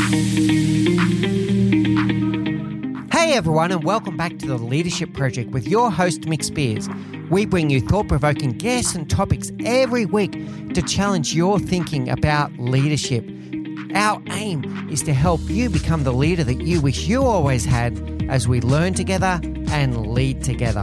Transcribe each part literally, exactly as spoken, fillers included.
Hey everyone, and welcome back to the Leadership Project with your host Mick Spears. We bring you thought-provoking guests and topics every week to challenge your thinking about leadership. Our aim is to help you become the leader that you wish you always had as we learn together and lead together.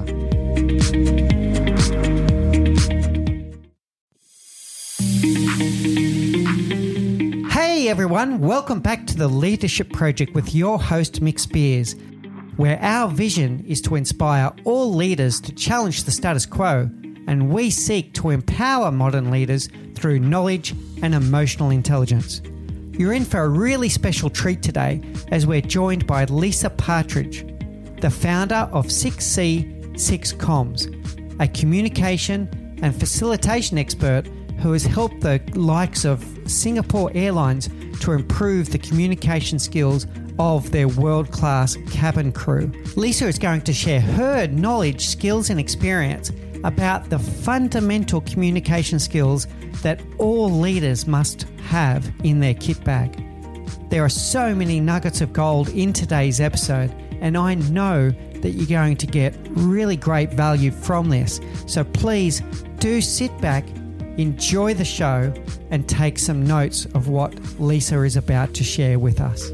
Hey everyone, welcome back to the Leadership Project with your host Mick Spears, where our vision is to inspire all leaders to challenge the status quo, and we seek to empower modern leaders through knowledge and emotional intelligence. You're in for a really special treat today as we're joined by Lisa Partridge, the founder of six C six Comms, a communication and facilitation expert who has helped the likes of Singapore Airlines to improve the communication skills of their world-class cabin crew. Lisa is going to share her knowledge, skills and experience about the fundamental communication skills that all leaders must have in their kit bag. There are so many nuggets of gold in today's episode, and I know that you're going to get really great value from this. So please do sit back, enjoy the show, and take some notes of what Lisa is about to share with us.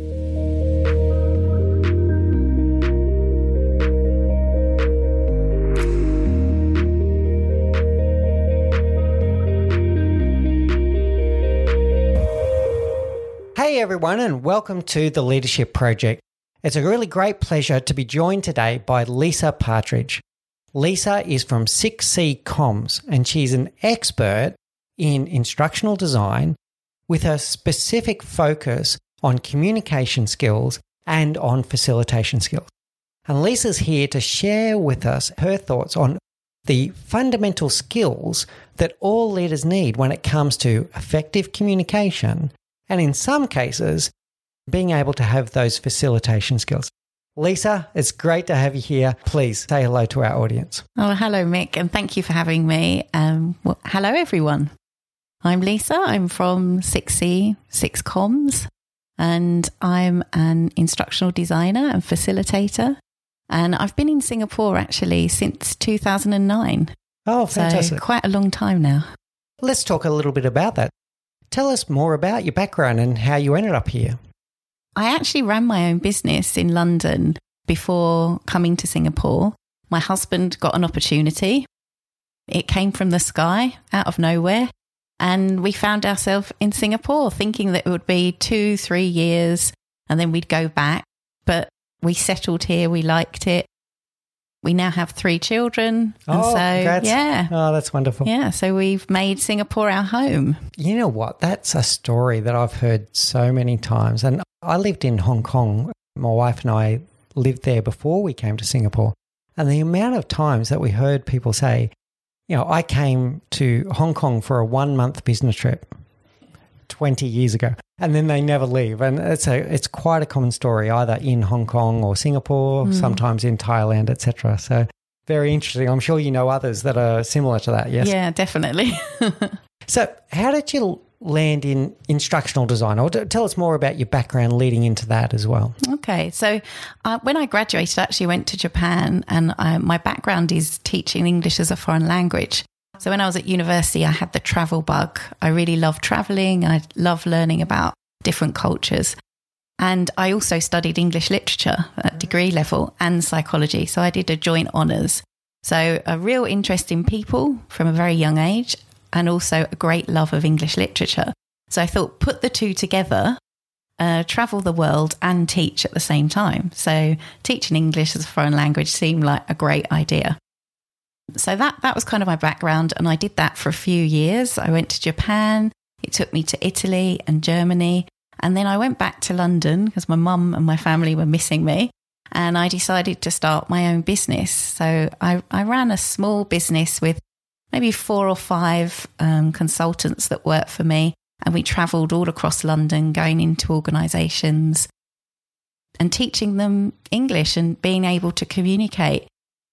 Hey everyone, and welcome to the Leadership Project. It's a really great pleasure to be joined today by Lisa Partridge. Lisa is from six C Comms, and she's an expert in instructional design with a specific focus on communication skills and on facilitation skills. And Lisa's here to share with us her thoughts on the fundamental skills that all leaders need when it comes to effective communication, and in some cases, being able to have those facilitation skills. Lisa, it's great to have you here. Please say hello to our audience. Oh, hello, Mick, and thank you for having me. Um, well, hello, everyone. I'm Lisa. I'm from six C six Comms, and I'm an instructional designer and facilitator. And I've been in Singapore, actually, since two thousand nine. Oh, fantastic. So quite a long time now. Let's talk a little bit about that. Tell us more about your background and how you ended up here. I actually ran my own business in London before coming to Singapore. My husband got an opportunity. It came from the sky, out of nowhere. And we found ourselves in Singapore thinking that it would be two, three years and then we'd go back. But we settled here. We liked it. We now have three children. Oh, and so, congrats. Yeah. Oh, that's wonderful. Yeah, so we've made Singapore our home. You know what? That's a story that I've heard so many times. And I lived in Hong Kong. My wife and I lived there before we came to Singapore. And the amount of times that we heard people say, you know, I came to Hong Kong for a one-month business trip twenty years ago, and then they never leave. And it's a it's quite a common story, either in Hong Kong or Singapore, mm. sometimes in Thailand, et cetera. So very interesting. I'm sure you know others that are similar to that, yes? Yeah, definitely. So how did you land in instructional design? Or tell us more about your background leading into that as well. Okay. So uh, when I graduated, I actually went to Japan, and uh, my background is teaching English as a foreign language. So when I was at university, I had the travel bug. I really love traveling. I love learning about different cultures. And I also studied English literature at degree level and psychology. So I did a joint honours. So a real interest in people from a very young age, and also a great love of English literature. So I thought, put the two together, uh, travel the world and teach at the same time. So teaching English as a foreign language seemed like a great idea. So that, that was kind of my background, and I did that for a few years. I went to Japan, it took me to Italy and Germany, and then I went back to London because my mum and my family were missing me, and I decided to start my own business. So I, I ran a small business with maybe four or five um, consultants that worked for me, and we travelled all across London going into organisations and teaching them English and being able to communicate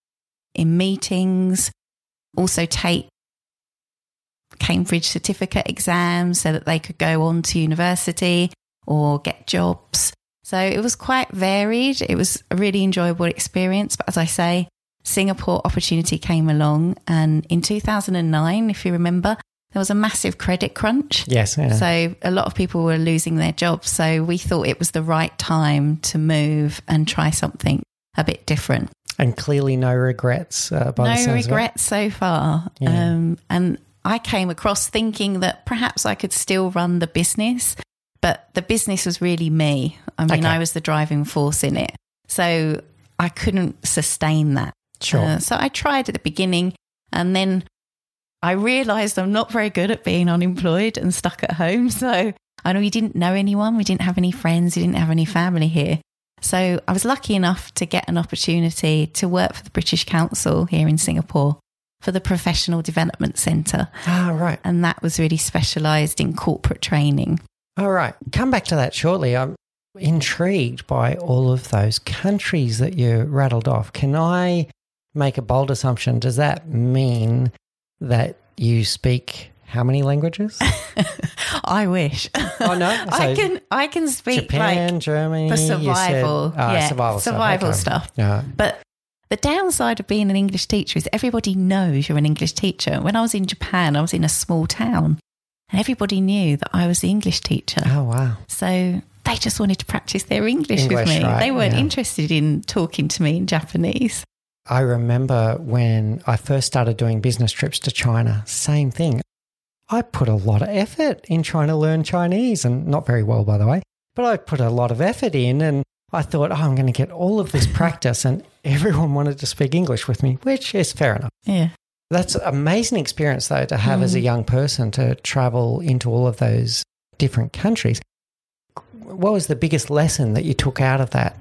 in meetings, also take Cambridge certificate exams so that they could go on to university, or get jobs. So it was quite varied. It was a really enjoyable experience. But as I say, Singapore opportunity came along, and in two thousand nine, if you remember, there was a massive credit crunch. Yes. Yeah. So a lot of people were losing their jobs. So we thought it was the right time to move and try something a bit different. And clearly no regrets. Uh, by no the sounds regrets so far. Yeah. Um, and I came across thinking that perhaps I could still run the business, but the business was really me. I mean, Okay. I was the driving force in it. So I couldn't sustain that. Sure. Uh, so I tried at the beginning, and then I realised I'm not very good at being unemployed and stuck at home. So I know we didn't know anyone. We didn't have any friends. We didn't have any family here. So I was lucky enough to get an opportunity to work for the British Council here in Singapore for the Professional Development Centre. Ah, right. And that was really specialised in corporate training. All right. Come back to that shortly. I'm intrigued by all of those countries that you rattled off. Can I make a bold assumption? Does that mean that you speak how many languages? I wish. Oh, no? I So can I can speak Japan, like Germany, for you said- survival. ah, yeah, survival, survival stuff. stuff. Okay. Yeah. But the downside of being an English teacher is everybody knows you're an English teacher. When I was in Japan, I was in a small town, and everybody knew that I was the English teacher. Oh, wow. So they just wanted to practice their English, English, with me. right, They weren't yeah. interested in talking to me in Japanese. I remember when I first started doing business trips to China, same thing. I put a lot of effort in trying to learn Chinese, and not very well, by the way, but I put a lot of effort in, and I thought, oh, I'm going to get all of this practice, and everyone wanted to speak English with me, which is fair enough. Yeah. That's an amazing experience, though, to have mm. as a young person to travel into all of those different countries. What was the biggest lesson that you took out of that?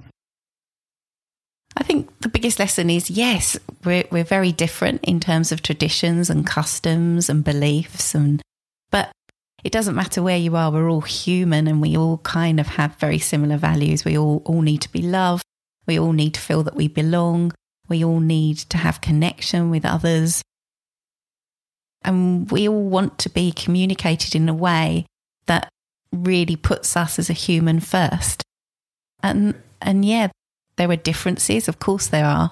I think the biggest lesson is, yes, we're we're very different in terms of traditions and customs and beliefs, and but it doesn't matter where you are. We're all human, and we all kind of have very similar values. We all, all need to be loved. We all need to feel that we belong. We all need to have connection with others. And we all want to be communicated in a way that really puts us as a human first. And and yeah, there are differences, of course there are.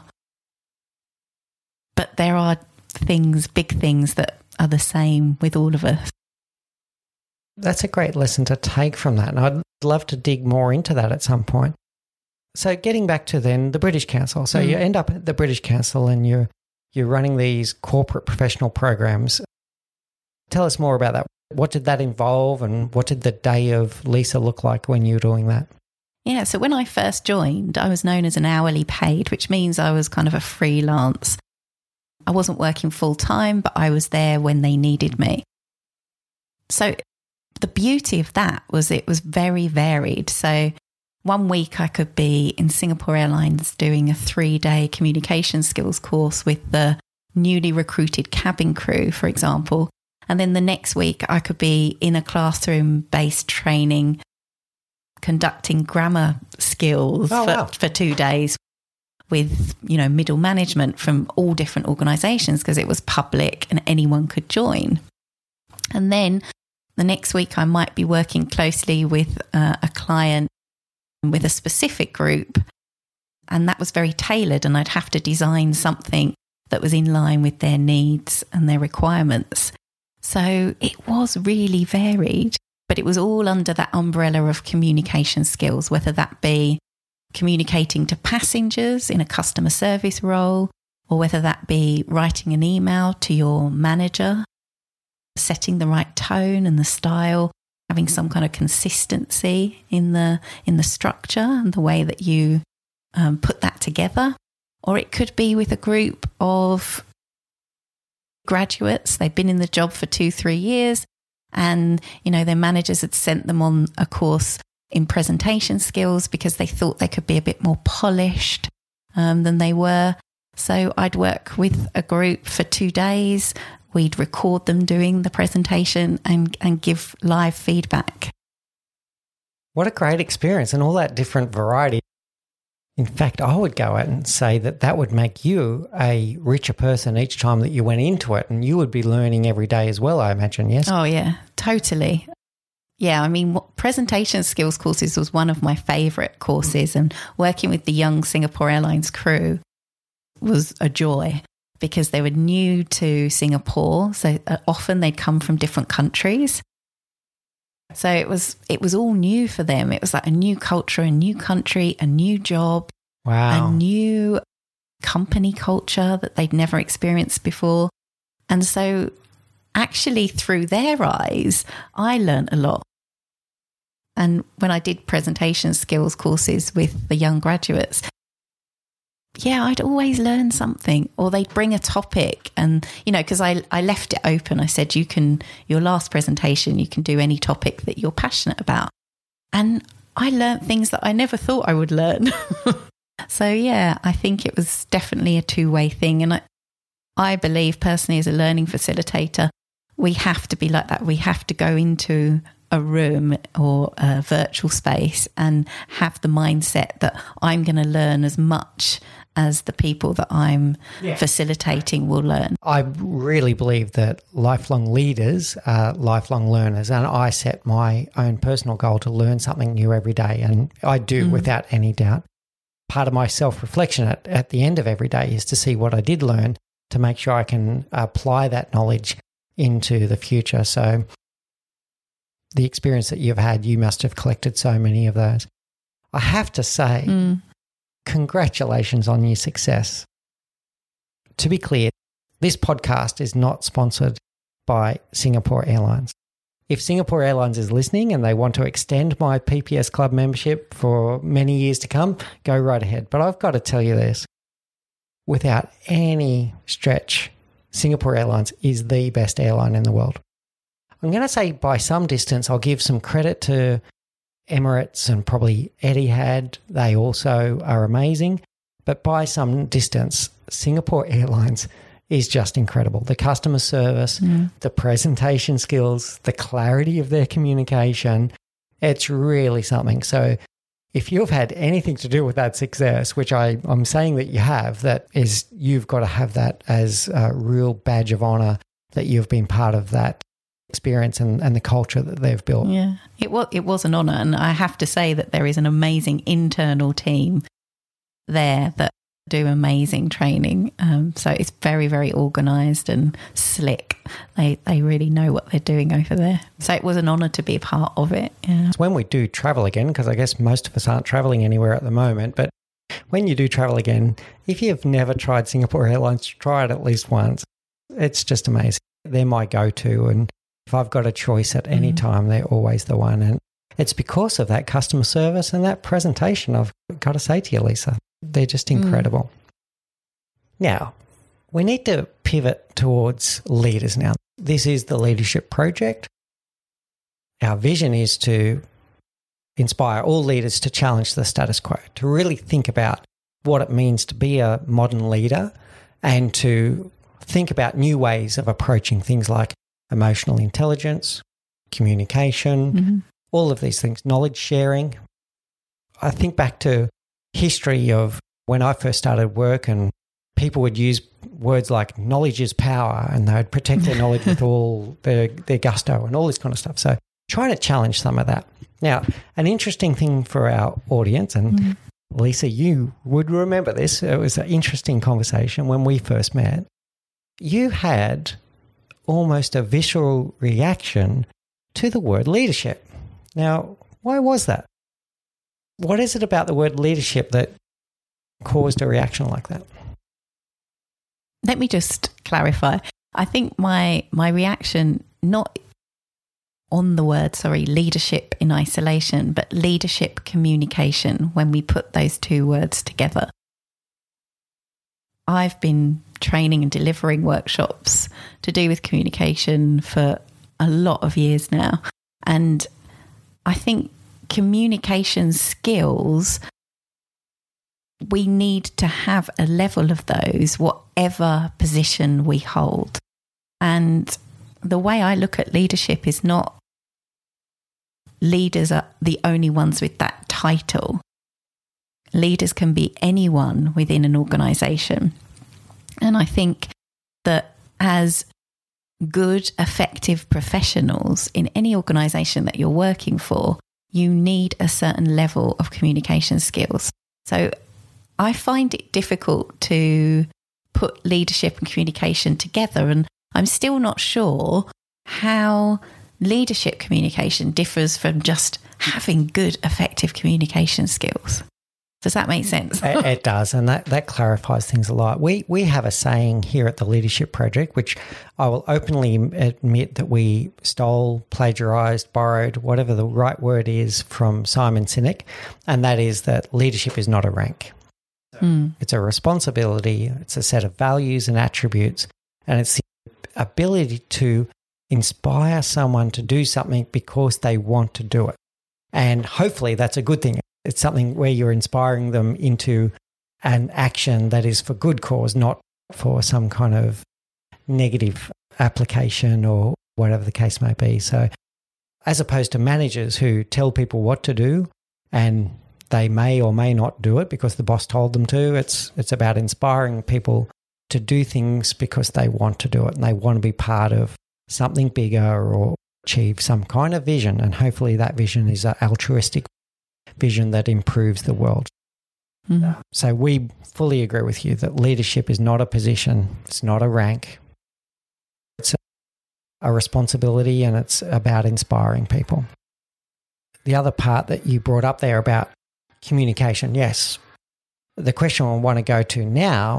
But there are things, big things that are the same with all of us. That's a great lesson to take from that. And I'd love to dig more into that at some point. So getting back to then the British Council. So mm. you end up at the British Council and you're, you're running these corporate professional programs. Tell us more about that. What did that involve, and what did the day of Lisa look like when you were doing that? Yeah, so when I first joined, I was known as an hourly paid, which means I was kind of a freelance. I wasn't working full time, but I was there when they needed me. So the beauty of that was it was very varied. So one week I could be in Singapore Airlines doing a three-day communication skills course with the newly recruited cabin crew, for example. And then the next week I could be in a classroom-based training conducting grammar skills oh, for, wow. for two days with, you know, middle management from all different organisations, because it was public and anyone could join. And then the next week I might be working closely with uh, a client with a specific group, and that was very tailored, and I'd have to design something that was in line with their needs and their requirements. So it was really varied. But it was all under that umbrella of communication skills, whether that be communicating to passengers in a customer service role, or whether that be writing an email to your manager, setting the right tone and the style, having some kind of consistency in the in the structure and the way that you um, put that together. Or it could be with a group of graduates. They've been in the job for two, three years. And, you know, their managers had sent them on a course in presentation skills because they thought they could be a bit more polished um, than they were. So I'd work with a group for two days. We'd record them doing the presentation and, and give live feedback. What a great experience, and all that different variety. In fact, I would go out and say that that would make you a richer person each time that you went into it, and you would be learning every day as well, I imagine, yes? Oh, yeah, totally. Yeah, I mean, presentation skills courses was one of my favourite courses, and working with the young Singapore Airlines crew was a joy because they were new to Singapore. So uh, often they'd come from different countries. So it was it was all new for them. It was like a new culture, a new country, a new job, wow, a new company culture that they'd never experienced before. And so actually through their eyes, I learned a lot. And when I did presentation skills courses with the young graduates, yeah, I'd always learn something, or they'd bring a topic and, you know, because I, I left it open. I said, you can, your last presentation, you can do any topic that you're passionate about. And I learned things that I never thought I would learn. So, yeah, I think it was definitely a two-way thing. And I, I believe personally as a learning facilitator, we have to be like that. We have to go into a room or a virtual space and have the mindset that I'm going to learn as much as the people that I'm yeah. facilitating will learn. I really believe that lifelong leaders are lifelong learners, and I set my own personal goal to learn something new every day, and I do mm. without any doubt. Part of my self-reflection at, at the end of every day is to see what I did learn to make sure I can apply that knowledge into the future. So the experience that you've had, you must have collected so many of those. I have to say, mm. congratulations on your success. To be clear, this podcast is not sponsored by Singapore Airlines. If Singapore Airlines is listening and they want to extend my P P S Club membership for many years to come, go right ahead. But I've got to tell you this, without any stretch, Singapore Airlines is the best airline in the world. I'm going to say by some distance, I'll give some credit to Emirates and probably Etihad. They also are amazing. But by some distance, Singapore Airlines is just incredible. The customer service, mm. the presentation skills, the clarity of their communication, it's really something. So if you've had anything to do with that success, which I, I'm saying that you have, that is, you've got to have that as a real badge of honor that you've been part of that experience and, and the culture that they've built. Yeah, it was, it was an honor. And I have to say that there is an amazing internal team there that do amazing training. Um, so it's very, very organised and slick. They they really know what they're doing over there. So it was an honour to be a part of it. Yeah. So when we do travel again, because I guess most of us aren't travelling anywhere at the moment, but when you do travel again, if you've never tried Singapore Airlines, try it at least once. It's just amazing. They're my go-to, and if I've got a choice at any mm. time, they're always the one. And it's because of that customer service and that presentation, I've got to say to you, Lisa. They're just incredible. Mm. Now, we need to pivot towards leaders now. This is the Leadership Project. Our vision is to inspire all leaders to challenge the status quo, to really think about what it means to be a modern leader and to think about new ways of approaching things like emotional intelligence, communication, mm-hmm. all of these things, knowledge sharing. I think back to history of when I first started work, and people would use words like knowledge is power, and they would protect their knowledge with all their, their gusto and all this kind of stuff. So trying to challenge some of that. Now, an interesting thing for our audience, and mm. Lisa, you would remember this. It was an interesting conversation when we first met. You had almost a visceral reaction to the word leadership. Now, why was that? What is it about the word leadership that caused a reaction like that? Let me just clarify. I think my my reaction, not on the word, sorry, leadership in isolation, but leadership communication, when we put those two words together. I've been training and delivering workshops to do with communication for a lot of years now. And I think communication skills, we need to have a level of those, whatever position we hold. And the way I look at leadership is not leaders are the only ones with that title. Leaders can be anyone within an organisation. And I think that as good, effective professionals in any organisation that you're working for, you need a certain level of communication skills. So I find it difficult to put leadership and communication together, and I'm still not sure how leadership communication differs from just having good, effective communication skills. Does that make sense? it, it does, and that, that clarifies things a lot. We we have a saying here at the Leadership Project, which I will openly admit that we stole, plagiarised, borrowed, whatever the right word is, from Simon Sinek, and that is that leadership is not a rank. Mm. It's a responsibility, it's a set of values and attributes, and it's the ability to inspire someone to do something because they want to do it. And hopefully that's a good thing. It's something where you're inspiring them into an action that is for good cause, not for some kind of negative application or whatever the case may be. So as opposed to managers who tell people what to do and they may or may not do it because the boss told them to, it's it's about inspiring people to do things because they want to do it and they want to be part of something bigger or achieve some kind of vision. And hopefully that vision is an altruistic vision that improves the world. Mm-hmm. So we fully agree with you that leadership is not a position, it's not a rank, it's a, a responsibility, and it's about inspiring people. The other part that you brought up there about communication, yes. The question I want to go to now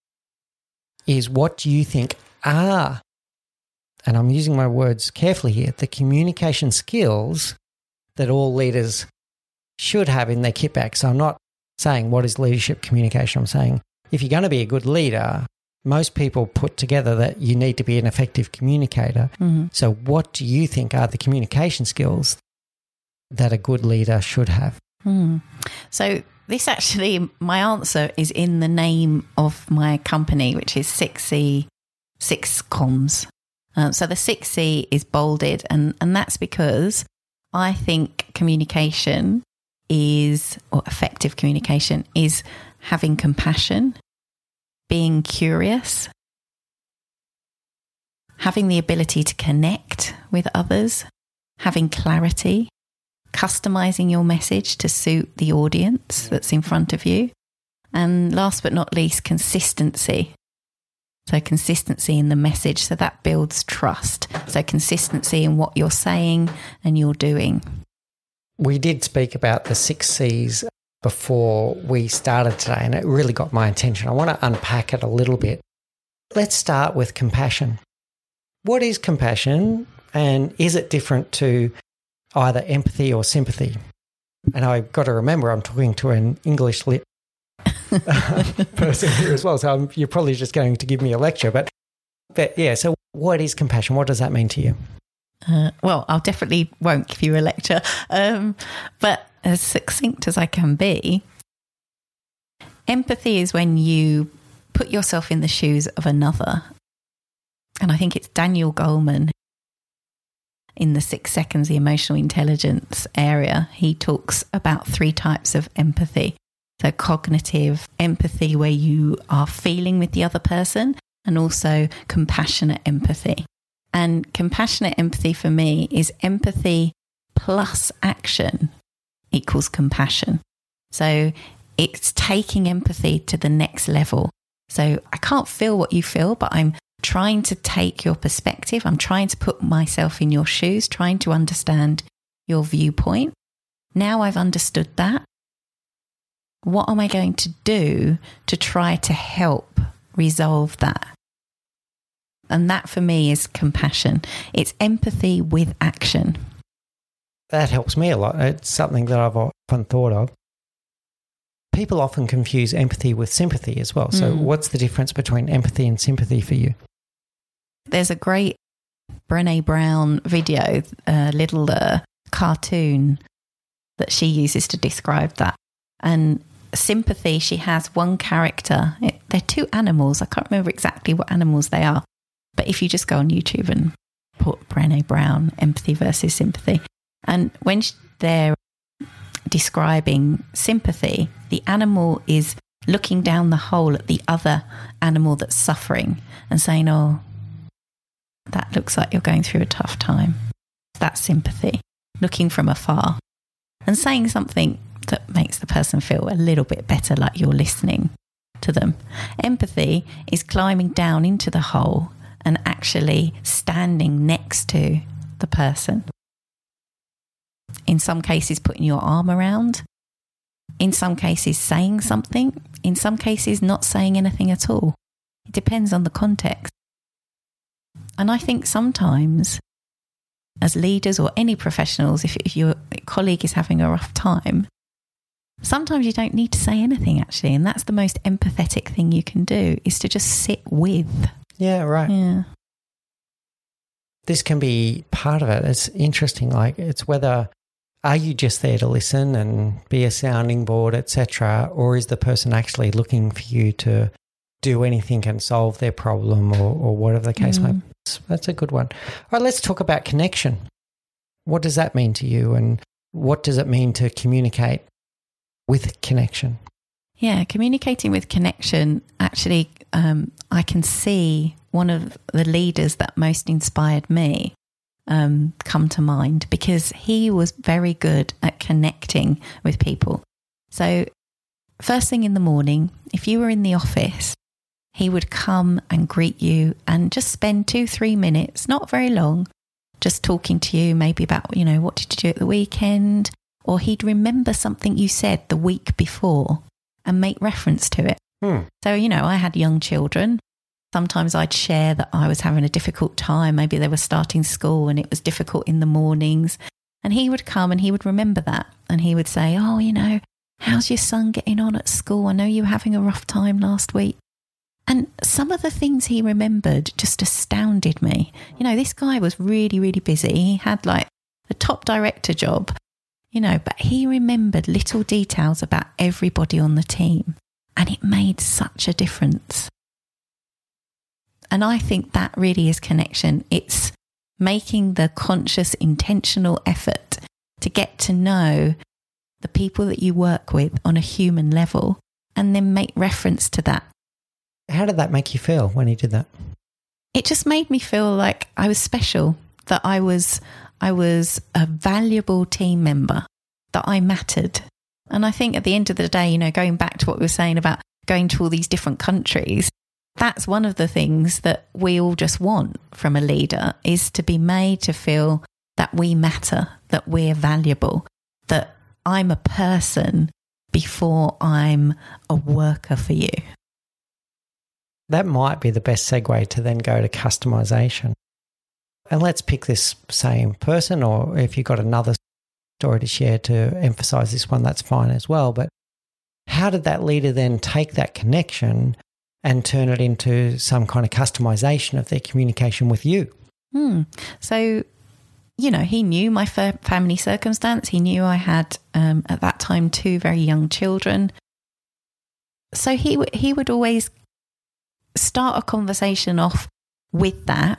is, what do you think are, and I'm using my words carefully here, the communication skills that all leaders should have in their kit bag? So I'm not saying what is leadership communication. I'm saying if you're going to be a good leader, most people put together that you need to be an effective communicator. Mm-hmm. So what do you think are the communication skills that a good leader should have? Mm. So this actually, my answer is in the name of my company, which is six C, six comms. Um, so the six C is bolded, and, and that's because I think communication is, or effective communication is having compassion, being curious, having the ability to connect with others, having clarity, customizing your message to suit the audience that's in front of you, and last but not least, consistency. So consistency in the message, so that builds trust. So consistency in what you're saying and you're doing. We did speak about the six C's before we started today, and it really got my attention. I want to unpack it a little bit. Let's start with compassion. What is compassion, and is it different to either empathy or sympathy? And I've got to remember I'm talking to an English lit person here as well, so I'm, you're probably just going to give me a lecture. But, but yeah, so what is compassion? What does that mean to you? Uh, well, I'll definitely won't give you a lecture, um, but as succinct as I can be, empathy is when you put yourself in the shoes of another. And I think it's Daniel Goleman in the Six Seconds, the Emotional Intelligence area. He talks about three types of empathy. So cognitive empathy, where you are feeling with the other person, and also compassionate empathy. And compassionate empathy for me is empathy plus action equals compassion. So it's taking empathy to the next level. So I can't feel what you feel, but I'm trying to take your perspective. I'm trying to put myself in your shoes, trying to understand your viewpoint. Now I've understood that. What am I going to do to try to help resolve that? And that for me is compassion. It's empathy with action. That helps me a lot. It's something that I've often thought of. People often confuse empathy with sympathy as well. So mm. what's the difference between empathy and sympathy for you? There's a great Brené Brown video, a little uh, cartoon that she uses to describe that. And sympathy, she has one character. It, they're two animals. I can't remember exactly what animals they are. But if you just go on YouTube and put Brené Brown, empathy versus sympathy, and when they're describing sympathy, the animal is looking down the hole at the other animal that's suffering and saying, oh, that looks like you're going through a tough time. That's sympathy, looking from afar and saying something that makes the person feel a little bit better, like you're listening to them. Empathy is climbing down into the hole and actually standing next to the person. In some cases, putting your arm around. In some cases, saying something. In some cases, not saying anything at all. It depends on the context. And I think sometimes, as leaders or any professionals, if, if your colleague is having a rough time, sometimes you don't need to say anything, actually. And that's the most empathetic thing you can do, is to just sit with. Yeah, right. Yeah. This can be part of it. It's interesting. Like, it's whether, are you just there to listen and be a sounding board, et cetera, or is the person actually looking for you to do anything and solve their problem, or, or whatever the case mm. may be? That's a good one. All right, let's talk about connection. What does that mean to you, and what does it mean to communicate with connection? Yeah, communicating with connection, actually, um, I can see one of the leaders that most inspired me um, come to mind, because he was very good at connecting with people. So first thing in the morning, if you were in the office, he would come and greet you and just spend two, three minutes, not very long, just talking to you, maybe about, you know, what did you do at the weekend? Or he'd remember something you said the week before and make reference to it. Hmm. So, you know, I had young children. Sometimes I'd share that I was having a difficult time. Maybe they were starting school and it was difficult in the mornings. And he would come and he would remember that. And he would say, oh, you know, how's your son getting on at school? I know you were having a rough time last week. And some of the things he remembered just astounded me. You know, this guy was really, really busy. He had like the top director job, you know, but he remembered little details about everybody on the team. And it made such a difference. And I think that really is connection. It's making the conscious, intentional effort to get to know the people that you work with on a human level, and then make reference to that. How did that make you feel when he did that? It just made me feel like I was special, that I was I was a valuable team member, that I mattered. And I think at the end of the day, you know, going back to what we were saying about going to all these different countries, that's one of the things that we all just want from a leader, is to be made to feel that we matter, that we're valuable, that I'm a person before I'm a worker for you. That might be the best segue to then go to customization. And let's pick this same person, or if you've got another story to share to emphasize this one, that's fine as well. But how did that leader then take that connection and turn it into some kind of customization of their communication with you? Hmm. So, you know, he knew my family circumstance. He knew I had, um, at that time, two very young children. So he w- he would always start a conversation off with that.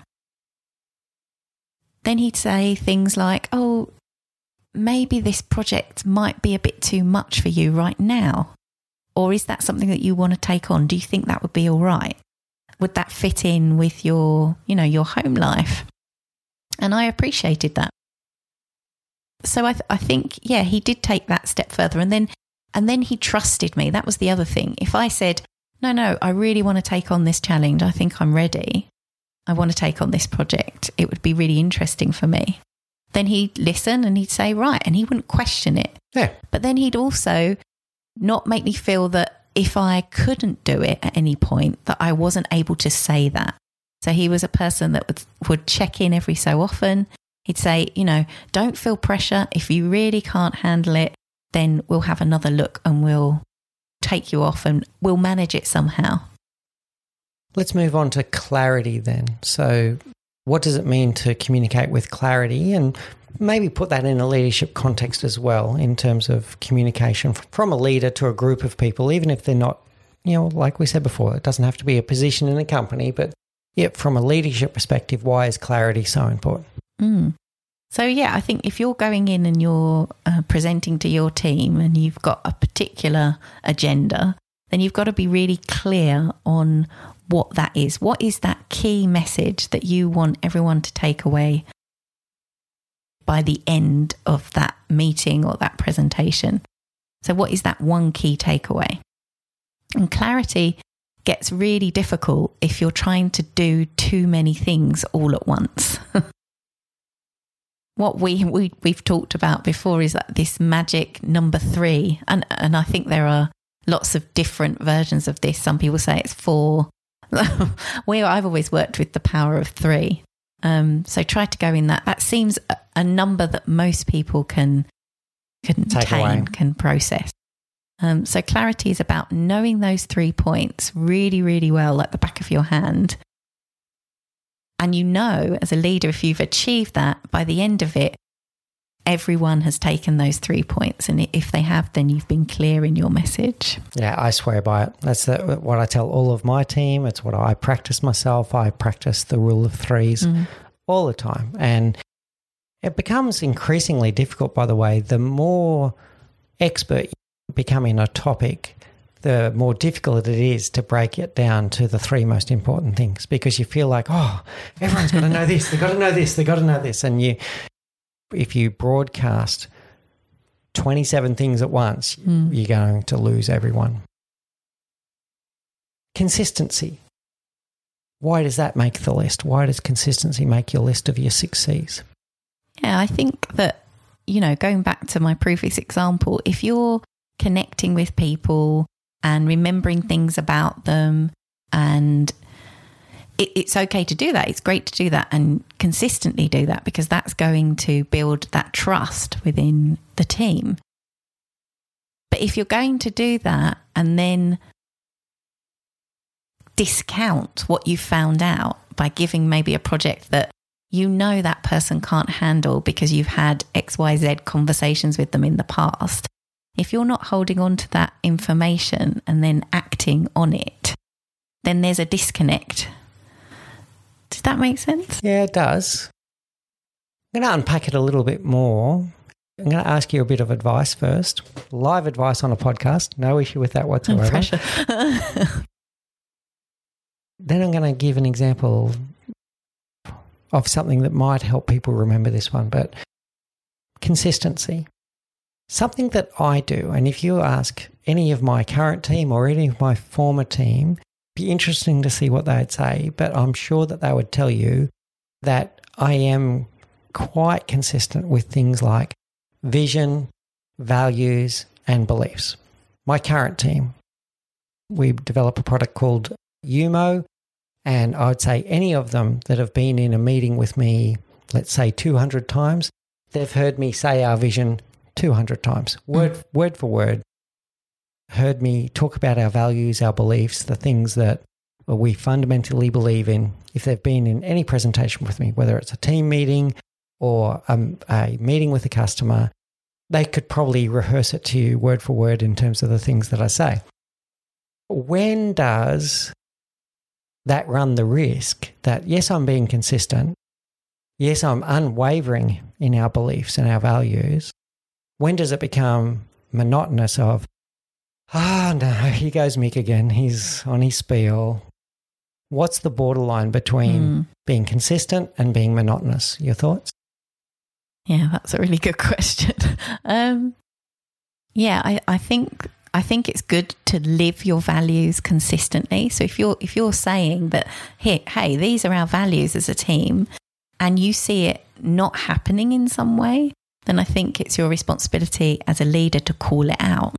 Then he'd say things like, oh, maybe this project might be a bit too much for you right now. Or is that something that you want to take on? Do you think that would be all right? Would that fit in with your, you know, your home life? And I appreciated that. So I, th- I think, yeah, he did take that step further. And then, and then he trusted me. That was the other thing. If I said, no, no, I really want to take on this challenge, I think I'm ready, I want to take on this project, it would be really interesting for me, then he'd listen and he'd say, right, and he wouldn't question it. Yeah. But then he'd also not make me feel that if I couldn't do it at any point, that I wasn't able to say that. So he was a person that would, would check in every so often. He'd say, you know, don't feel pressure. If you really can't handle it, then we'll have another look and we'll take you off and we'll manage it somehow. Let's move on to clarity then. So what does it mean to communicate with clarity, and maybe put that in a leadership context as well, in terms of communication from a leader to a group of people, even if they're not, you know, like we said before, it doesn't have to be a position in a company, but yet from a leadership perspective, why is clarity so important? Mm. So, yeah, I think if you're going in and you're uh, presenting to your team and you've got a particular agenda, then you've got to be really clear on what that is. What is that key message that you want everyone to take away by the end of that meeting or that presentation? So what is that one key takeaway? And clarity gets really difficult if you're trying to do too many things all at once. What we, we, we've talked about before is that this magic number three. And, and I think there are lots of different versions of this. Some people say it's four. Where I've always worked with the power of three. Um, so try to go in that. That seems a, a number that most people can contain, can process. Um, so clarity is about knowing those three points really, really well at the back of your hand. And you know, as a leader, if you've achieved that, by the end of it, everyone has taken those three points. And if they have, then you've been clear in your message. Yeah, I swear by it. That's the, what I tell all of my team. It's what I practice myself. I practice the rule of threes mm. all the time. And it becomes increasingly difficult, by the way, the more expert you become in a topic, the more difficult it is to break it down to the three most important things, because you feel like, oh, everyone's got to know this, they've got to know this, they've got to know this. And you, if you broadcast twenty-seven things at once, mm. you're going to lose everyone. Consistency. Why does that make the list? Why does consistency make your list of your six C's? Yeah, I think that, you know, going back to my previous example, if you're connecting with people and remembering things about them, and it, it's okay to do that. It's great to do that and consistently do that, because that's going to build that trust within the team. But if you're going to do that and then discount what you found out by giving maybe a project that you know that person can't handle because you've had X Y Z conversations with them in the past, if you're not holding on to that information and then acting on it, then there's a disconnect. Does that make sense? Yeah, it does. I'm going to unpack it a little bit more. I'm going to ask you a bit of advice first. Live advice on a podcast. No issue with that whatsoever. Pressure. Then I'm going to give an example of something that might help people remember this one, but consistency. Something that I do, and if you ask any of my current team or any of my former team, it'd be interesting to see what they'd say, but I'm sure that they would tell you that I am quite consistent with things like vision, values, and beliefs. My current team, we develop a product called Yumo, and I would say any of them that have been in a meeting with me, let's say two hundred times, they've heard me say our vision two hundred times, word, mm. word for word, heard me talk about our values, our beliefs, the things that we fundamentally believe in. If they've been in any presentation with me, whether it's a team meeting or um, a meeting with a customer, they could probably rehearse it to you word for word in terms of the things that I say. When does that run the risk that, yes, I'm being consistent, yes, I'm unwavering in our beliefs and our values? When does it become monotonous of, ah, oh, no, here goes Mick again. He's on his spiel. What's the borderline between mm. being consistent and being monotonous? Your thoughts? Yeah, that's a really good question. um, yeah, I, I think I think it's good to live your values consistently. So if you're if you're saying that, hey, hey, these are our values as a team, and you see it not happening in some way, then I think it's your responsibility as a leader to call it out.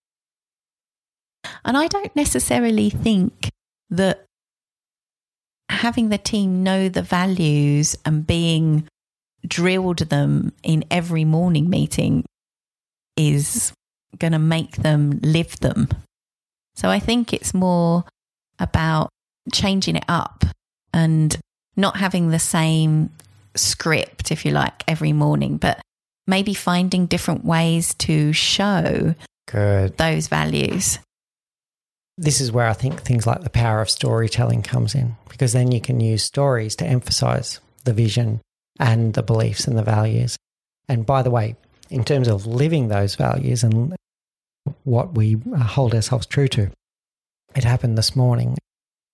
And I don't necessarily think that having the team know the values and being drilled them in every morning meeting is going to make them live them. So I think it's more about changing it up and not having the same script, if you like, every morning, but maybe finding different ways to show Good. those values. This is where I think things like the power of storytelling comes in, because then you can use stories to emphasize the vision and the beliefs and the values. And by the way, in terms of living those values and what we hold ourselves true to, it happened this morning.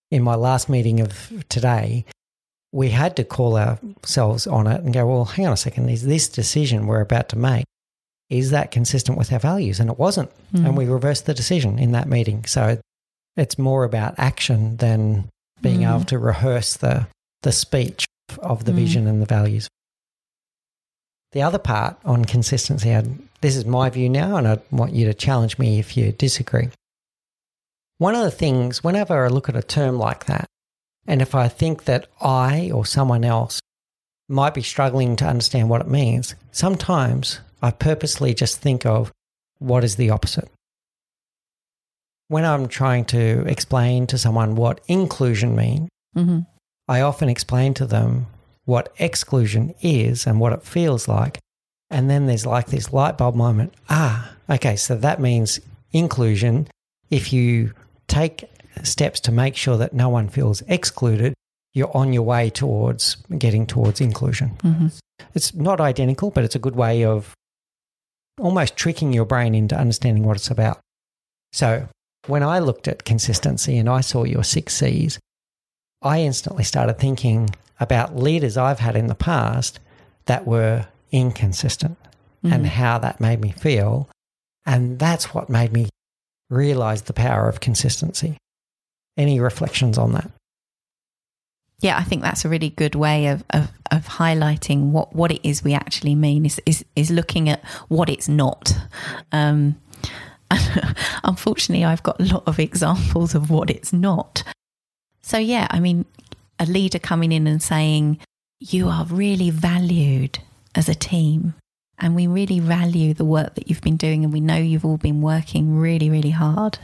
in my last meeting of today, we had to call ourselves on it and go, well, hang on a second, is this decision we're about to make, is that consistent with our values? And it wasn't. Mm. And we reversed the decision in that meeting. So it's more about action than being mm. able to rehearse the, the speech of the mm. vision and the values. The other part on consistency, and this is my view now, and I want you to challenge me if you disagree. One of the things, whenever I look at a term like that, and if I think that I or someone else might be struggling to understand what it means, sometimes I purposely just think of what is the opposite. When I'm trying to explain to someone what inclusion means, mm-hmm. I often explain to them what exclusion is and what it feels like. And then there's like this light bulb moment. Ah, okay, so that means inclusion. If you take steps to make sure that no one feels excluded, you're on your way towards getting towards inclusion. Mm-hmm. It's not identical, but it's a good way of almost tricking your brain into understanding what it's about. So when I looked at consistency and I saw your six C's, I instantly started thinking about leaders I've had in the past that were inconsistent mm-hmm. and how that made me feel. And that's what made me realize the power of consistency. Any reflections on that? Yeah, I think that's a really good way of, of, of highlighting what, what it is we actually mean is, is, is looking at what it's not. Um, unfortunately, I've got a lot of examples of what it's not. So yeah, I mean, a leader coming in and saying, you are really valued as a team and we really value the work that you've been doing and we know you've all been working really, really hard.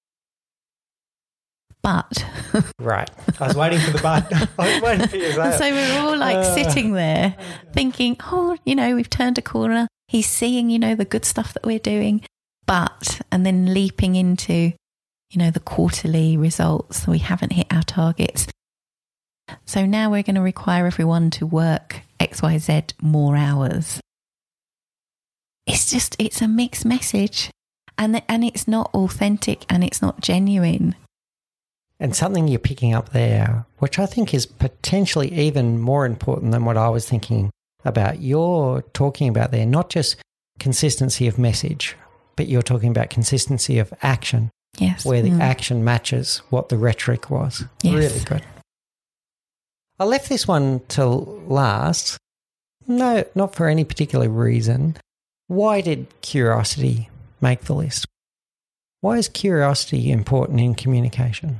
But right, I was waiting for the but. I was waiting for you to say it. So we're all like uh, sitting there thinking, oh, you know, we've turned a corner. He's seeing, you know, the good stuff that we're doing. But, and then leaping into, you know, the quarterly results. We haven't hit our targets. So now we're going to require everyone to work X Y Z more hours. It's just, it's a mixed message. And, and it's not authentic and it's not genuine. And something you're picking up there, which I think is potentially even more important than what I was thinking about. You're talking about there, not just consistency of message, but you're talking about consistency of action. Yes. Where the mm. action matches what the rhetoric was. Yes. Really good. I left this one till last. No, not for any particular reason. Why did curiosity make the list? Why is curiosity important in communication?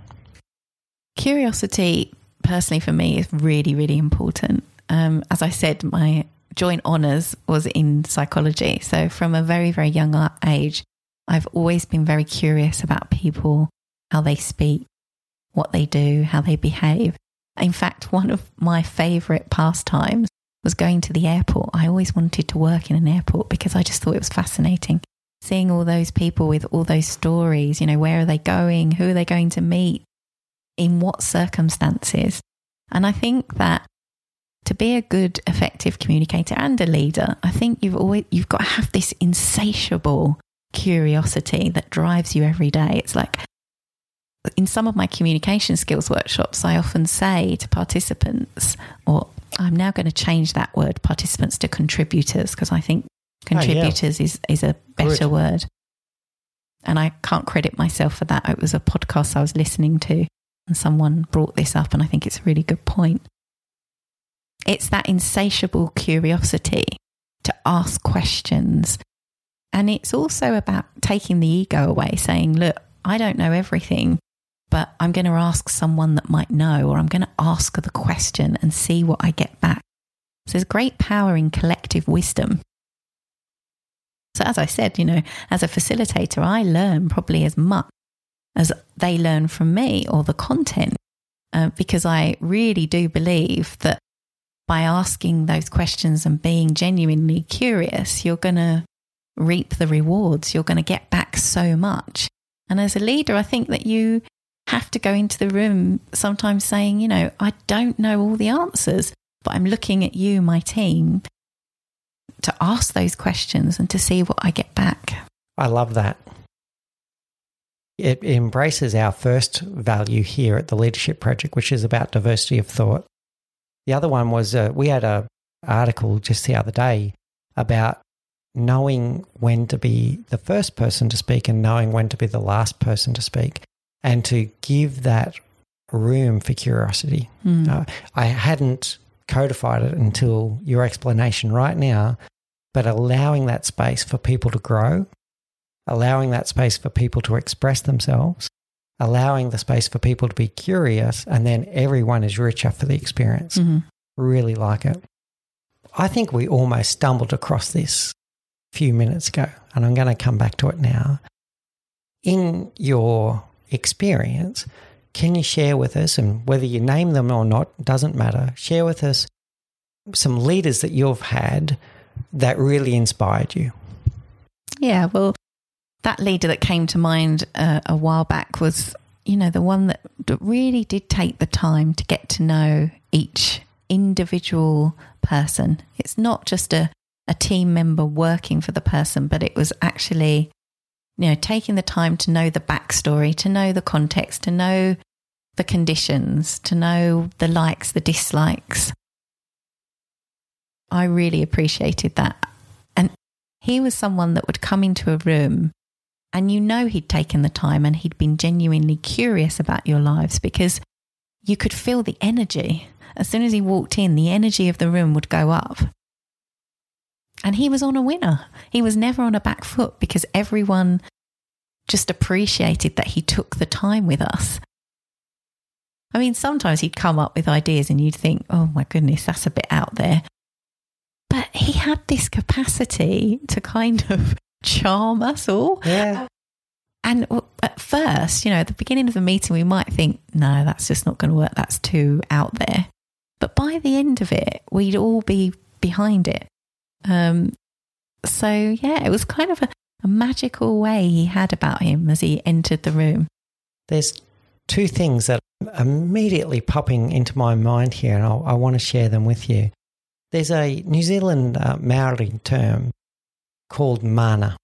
Curiosity, personally for me, is really, really important. Um, as I said, my joint honours was in psychology. So from a very, very young age, I've always been very curious about people, how they speak, what they do, how they behave. In fact, one of my favourite pastimes was going to the airport. I always wanted to work in an airport because I just thought it was fascinating. Seeing all those people with all those stories, you know, where are they going? Who are they going to meet? In what circumstances? And I think that to be a good, effective communicator and a leader, I think you've always, you've got to have this insatiable curiosity that drives you every day. It's like in some of my communication skills workshops, I often say to participants, or I'm now going to change that word, participants, to contributors, because I think contributors oh, yeah. is, is a better good. word. And I can't credit myself for that. It was a podcast I was listening to and someone brought this up and I think it's a really good point. It's that insatiable curiosity to ask questions. And it's also about taking the ego away, saying, look, I don't know everything, but I'm going to ask someone that might know, or I'm going to ask the question and see what I get back. So there's great power in collective wisdom. So as I said, you know, as a facilitator, I learn probably as much as they learn from me or the content, uh, because I really do believe that by asking those questions and being genuinely curious, you're going to reap the rewards. You're going to get back so much. And as a leader, I think that you have to go into the room sometimes saying, you know, I don't know all the answers, but I'm looking at you, my team, to ask those questions and to see what I get back. I love that. It embraces our first value here at the Leadership Project, which is about diversity of thought. The other one was uh, we had an article just the other day about knowing when to be the first person to speak and knowing when to be the last person to speak, and to give that room for curiosity. Mm. Uh, I hadn't codified it until your explanation right now, but allowing that space for people to grow, allowing that space for people to express themselves, allowing the space for people to be curious, and then everyone is richer for the experience. Mm-hmm. Really like it. I think we almost stumbled across this a few minutes ago, and I'm going to come back to it now. In your experience, can you share with us, and whether you name them or not, doesn't matter, share with us some leaders that you've had that really inspired you? Yeah, well, that leader that came to mind uh, a while back was, you know, the one that, that really did take the time to get to know each individual person. It's not just a, a team member working for the person, but it was actually, you know, taking the time to know the backstory, to know the context, to know the conditions, to know the likes, the dislikes. I really appreciated that. And he was someone that would come into a room and you know he'd taken the time and he'd been genuinely curious about your lives, because you could feel the energy. As soon as he walked in, the energy of the room would go up. And he was on a winner. He was never on a back foot, because everyone just appreciated that he took the time with us. I mean, sometimes he'd come up with ideas and you'd think, oh my goodness, that's a bit out there. But he had this capacity to kind of charm us all. Yeah. And at first, you know, at the beginning of the meeting, we might think, no, that's just not going to work. That's too out there. But by the end of it, we'd all be behind it. Um, so, yeah, it was kind of a, a magical way he had about him as he entered the room. There's two things that are immediately popping into my mind here, and I'll, I want to share them with you. There's a New Zealand uh, Maori term called mana.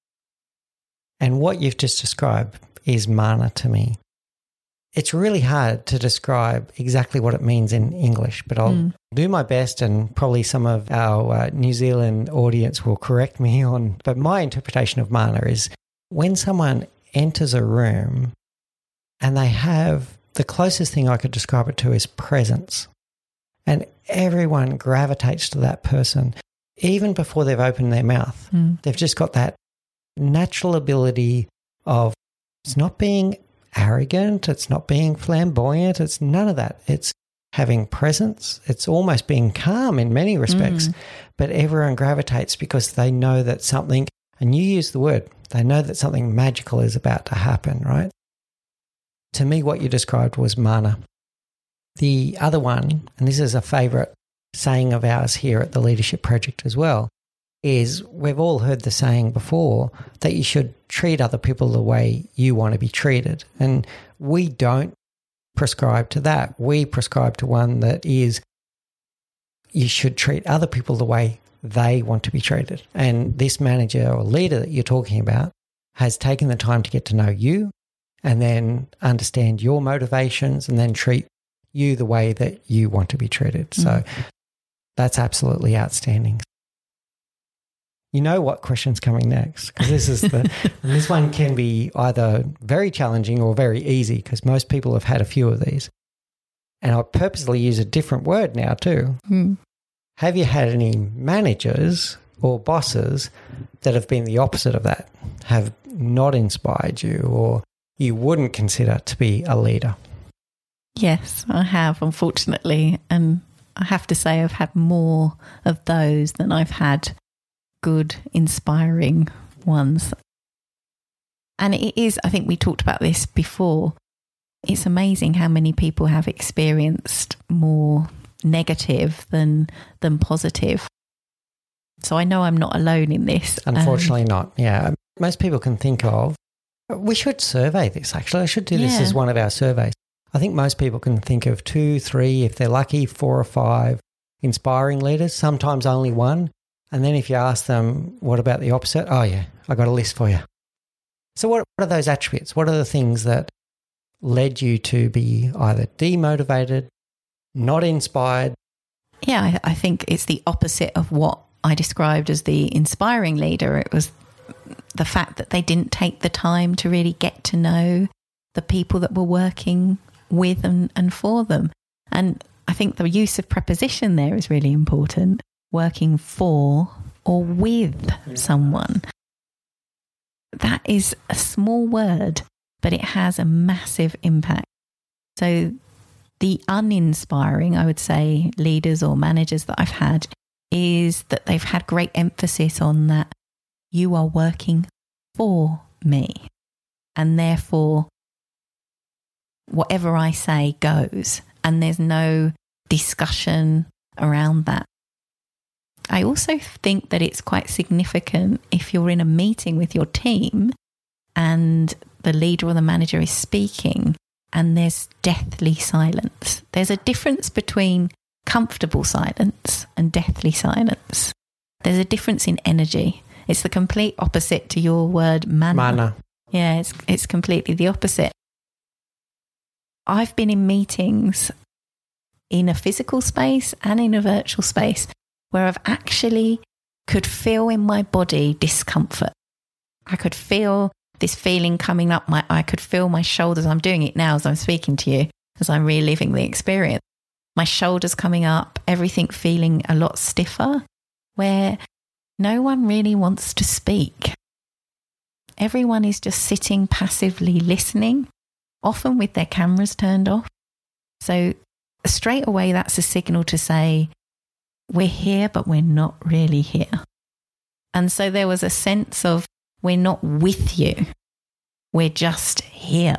And what you've just described is mana to me. It's really hard to describe exactly what it means in English, but I'll mm. do my best, and probably some of our uh, New Zealand audience will correct me on. But my interpretation of mana is when someone enters a room and they have, the closest thing I could describe it to is presence. And everyone gravitates to that person, even before they've opened their mouth. Mm. They've just got that natural ability of, it's not being arrogant, it's not being flamboyant, it's none of that. It's having presence. It's almost being calm in many respects, mm. but everyone gravitates because they know that something, and you use the word, they know that something magical is about to happen, right? To me, what you described was mana. The other one, and this is a favourite saying of ours here at the Leadership Project as well, is we've all heard the saying before that you should treat other people the way you want to be treated. And we don't prescribe to that. We prescribe to one that is, you should treat other people the way they want to be treated. And this manager or leader that you're talking about has taken the time to get to know you and then understand your motivations and then treat you the way that you want to be treated. Mm. So that's absolutely outstanding. You know what question's coming next, because this is the this one can be either very challenging or very easy, because most people have had a few of these. And I'll purposely use a different word now too. Mm. Have you had any managers or bosses that have been the opposite of that, have not inspired you, or you wouldn't consider to be a leader? Yes, I have, unfortunately. And I have to say I've had more of those than I've had good, inspiring ones. And it is, I think we talked about this before, it's amazing how many people have experienced more negative than than positive. So I know I'm not alone in this. Unfortunately um, not, yeah. Most people can think of, we should survey this actually, I should do this yeah. as one of our surveys. I think most people can think of two, three, if they're lucky, four or five inspiring leaders, sometimes only one. And then if you ask them, what about the opposite? Oh, yeah, I got a list for you. So what, what are those attributes? What are the things that led you to be either demotivated, not inspired? Yeah, I, I think it's the opposite of what I described as the inspiring leader. It was the fact that they didn't take the time to really get to know the people that were working with and, and for them. And I think the use of preposition there is really important. Working for or with someone. That is a small word, but it has a massive impact. So the uninspiring, I would say, leaders or managers that I've had is that they've had great emphasis on that you are working for me. And therefore, whatever I say goes. And there's no discussion around that. I also think that it's quite significant if you're in a meeting with your team and the leader or the manager is speaking and there's deathly silence. There's a difference between comfortable silence and deathly silence. There's a difference in energy. It's the complete opposite to your word manner. Manner. Yeah, it's it's completely the opposite. I've been in meetings in a physical space and in a virtual space where I've actually could feel in my body discomfort. I could feel this feeling coming up. My, I could feel my shoulders. I'm doing it now as I'm speaking to you, as I'm reliving the experience. My shoulders coming up, everything feeling a lot stiffer, where no one really wants to speak. Everyone is just sitting passively listening, often with their cameras turned off. So straight away, that's a signal to say, we're here, but we're not really here. And so there was a sense of, we're not with you. We're just here.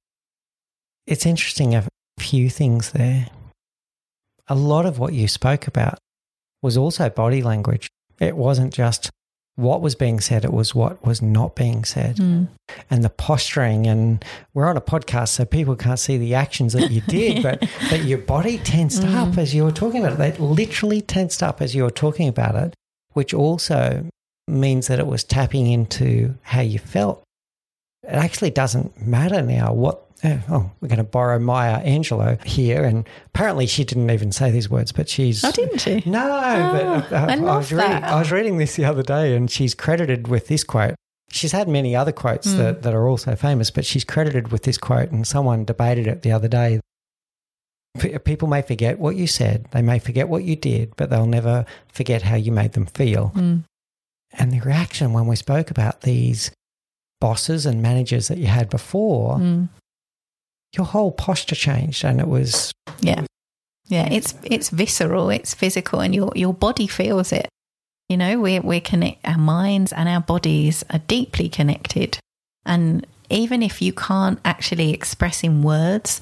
It's interesting, a few things there. A lot of what you spoke about was also body language. It wasn't just what was being said, it was what was not being said. Mm. And the posturing, and we're on a podcast so people can't see the actions that you did, but that your body tensed mm. up as you were talking about it. They literally tensed up as you were talking about it, which also means that it was tapping into how you felt. It actually doesn't matter now what, oh, we're going to borrow Maya Angelou here, and apparently she didn't even say these words, but she's... Oh, didn't she? No, oh, but uh, I, I, was reading, I was reading this the other day, and she's credited with this quote. She's had many other quotes mm. that, that are also famous, but she's credited with this quote, and someone debated it the other day. P- people may forget what you said, they may forget what you did, but they'll never forget how you made them feel. Mm. And the reaction when we spoke about these bosses and managers that you had before... Mm. Your whole posture changed, and it was yeah, yeah. It's it's visceral, it's physical, and your your body feels it. You know, we we connect. Our minds and our bodies are deeply connected, and even if you can't actually express in words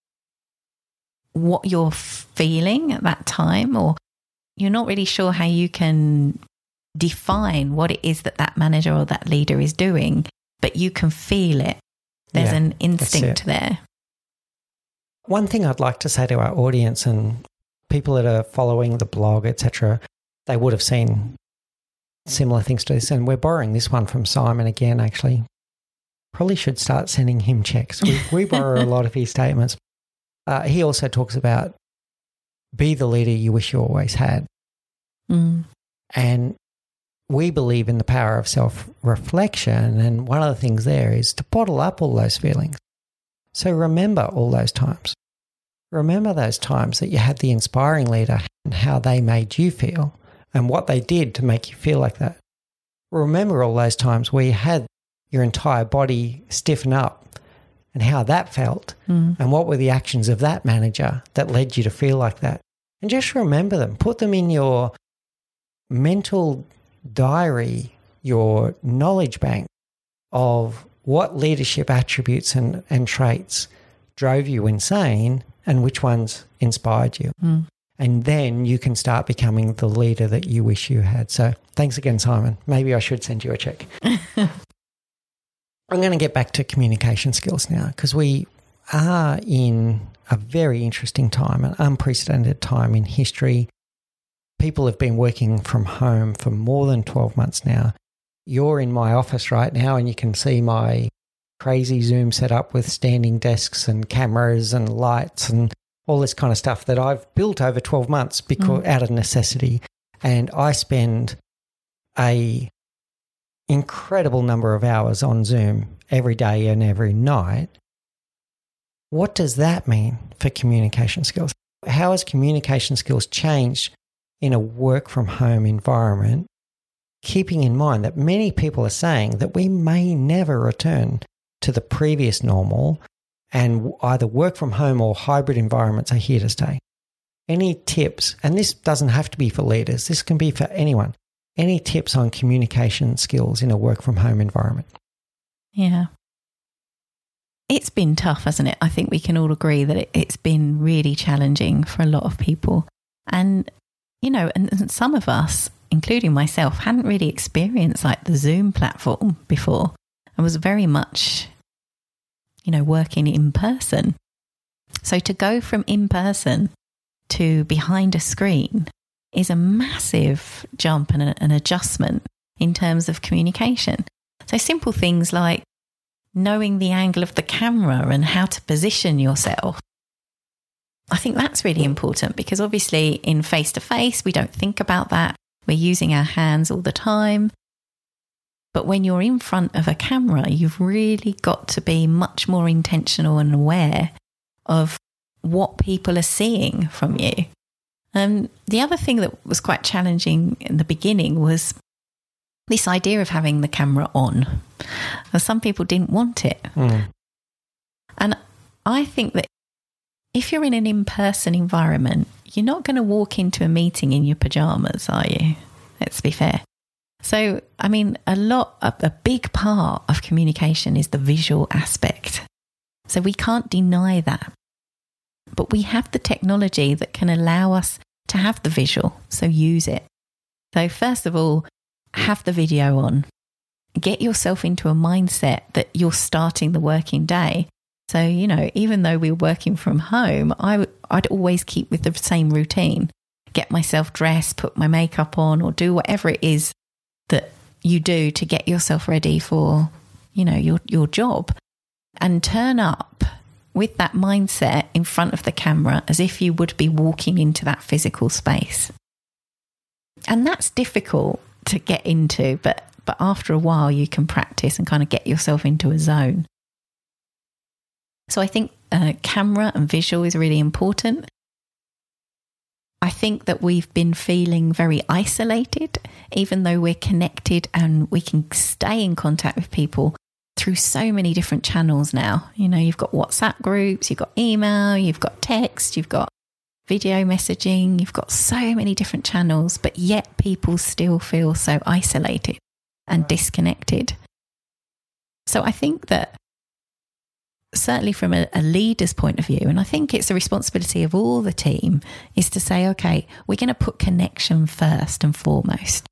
what you're feeling at that time, or you're not really sure how you can define what it is that that manager or that leader is doing, but you can feel it. There's yeah, an instinct there. One thing I'd like to say to our audience and people that are following the blog, et cetera, they would have seen similar things to this. And we're borrowing this one from Simon again, actually. Probably should start sending him checks. We, we borrow a lot of his statements. Uh, he also talks about be the leader you wish you always had. Mm. And we believe in the power of self-reflection. And one of the things there is to bottle up all those feelings. So remember all those times. Remember those times that you had the inspiring leader and how they made you feel and what they did to make you feel like that. Remember all those times where you had your entire body stiffen up and how that felt mm. and what were the actions of that manager that led you to feel like that. And just remember them. Put them in your mental diary, your knowledge bank of what leadership attributes and, and traits drove you insane and which ones inspired you. Mm. And then you can start becoming the leader that you wish you had. So thanks again, Simon. Maybe I should send you a check. I'm going to get back to communication skills now, because we are in a very interesting time, an unprecedented time in history. People have been working from home for more than twelve months now. you're in my office right now and you can see my crazy Zoom setup with standing desks and cameras and lights and all this kind of stuff that I've built over twelve months because mm. out of necessity. And I spend a incredible number of hours on Zoom every day and every night. What does that mean for communication skills? How has communication skills changed in a work from home environment, keeping in mind that many people are saying that we may never return to the previous normal and either work from home or hybrid environments are here to stay? Any tips, and this doesn't have to be for leaders, this can be for anyone, any tips on communication skills in a work from home environment? Yeah. It's been tough, hasn't it? I think we can all agree that it, it's been really challenging for a lot of people. And, you know, and, and some of us, including myself, hadn't really experienced like the Zoom platform before. I was very much, you know, working in person. So to go from in person to behind a screen is a massive jump and a, an adjustment in terms of communication. So simple things like knowing the angle of the camera and how to position yourself. I think that's really important because obviously in face-to-face, we don't think about that. We're using our hands all the time. But when you're in front of a camera, you've really got to be much more intentional and aware of what people are seeing from you. Um, the other thing that was quite challenging in the beginning was this idea of having the camera on. Some people didn't want it. Mm. And I think that if you're in an in-person environment, you're not going to walk into a meeting in your pajamas, are you? Let's be fair. So, I mean, a lot, a, a big part of communication is the visual aspect. So we can't deny that. But we have the technology that can allow us to have the visual, so use it. So first of all, have the video on. Get yourself into a mindset that you're starting the working day. So, you know, even though we're working from home, I w- I'd always keep with the same routine. Get myself dressed, put my makeup on, or do whatever it is that you do to get yourself ready for, you know, your, your job. And turn up with that mindset in front of the camera as if you would be walking into that physical space. And that's difficult to get into, but but after a while you can practice and kind of get yourself into a zone. So I think uh, camera and visual is really important. I think that we've been feeling very isolated, even though we're connected and we can stay in contact with people through so many different channels now. You know, you've got WhatsApp groups, you've got email, you've got text, you've got video messaging, you've got so many different channels, but yet people still feel so isolated and disconnected. So I think that certainly from a, a leader's point of view, and I think it's a responsibility of all the team, is to say, okay, we're going to put connection first and foremost.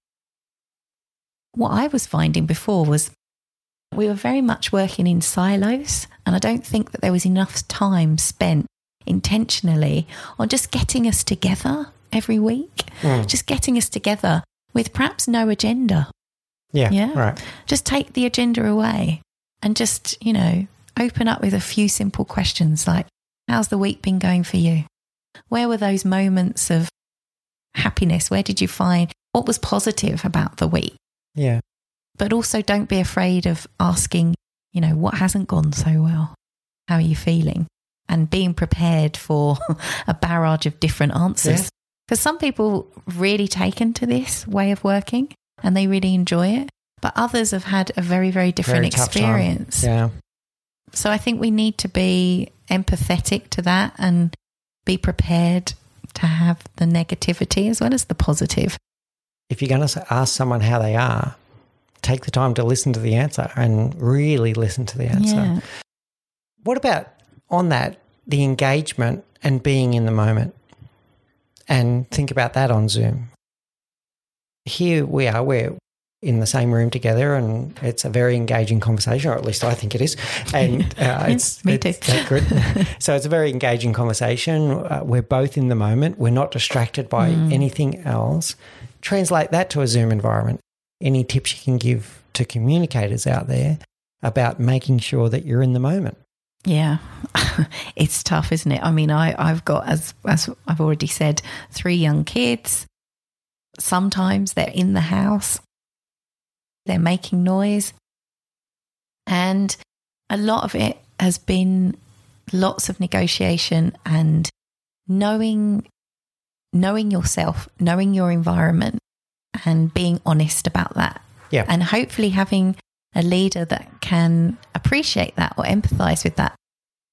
What I was finding before was we were very much working in silos, and I don't think that there was enough time spent intentionally on just getting us together every week, mm. just getting us together with perhaps no agenda. Yeah, yeah, right. Just take the agenda away and just, you know, open up with a few simple questions like, how's the week been going for you? Where were those moments of happiness? Where did you find, what was positive about the week? Yeah. But also don't be afraid of asking, you know, what hasn't gone so well? How are you feeling? And being prepared for a barrage of different answers. Because yeah. some people really taken to this way of working and they really enjoy it. But others have had a very, very different very experience. Yeah. So I think we need to be empathetic to that and be prepared to have the negativity as well as the positive. If you're going to ask someone how they are, take the time to listen to the answer and really listen to the answer. Yeah. What about on that, the engagement and being in the moment? And think about that on Zoom. Here we are, we're in the same room together and it's a very engaging conversation, or at least I think it is. And uh, it's, Me it's too. good. So it's a very engaging conversation. Uh, we're both in the moment. We're not distracted by mm. anything else. Translate that to a Zoom environment. Any tips you can give to communicators out there about making sure that you're in the moment. Yeah, it's tough, isn't it? I mean, I, I've got, as, as I've already said, three young kids. Sometimes they're in the house, they're making noise. And a lot of it has been lots of negotiation and knowing, knowing yourself, knowing your environment and being honest about that. Yeah. And hopefully having a leader that can appreciate that or empathise with that.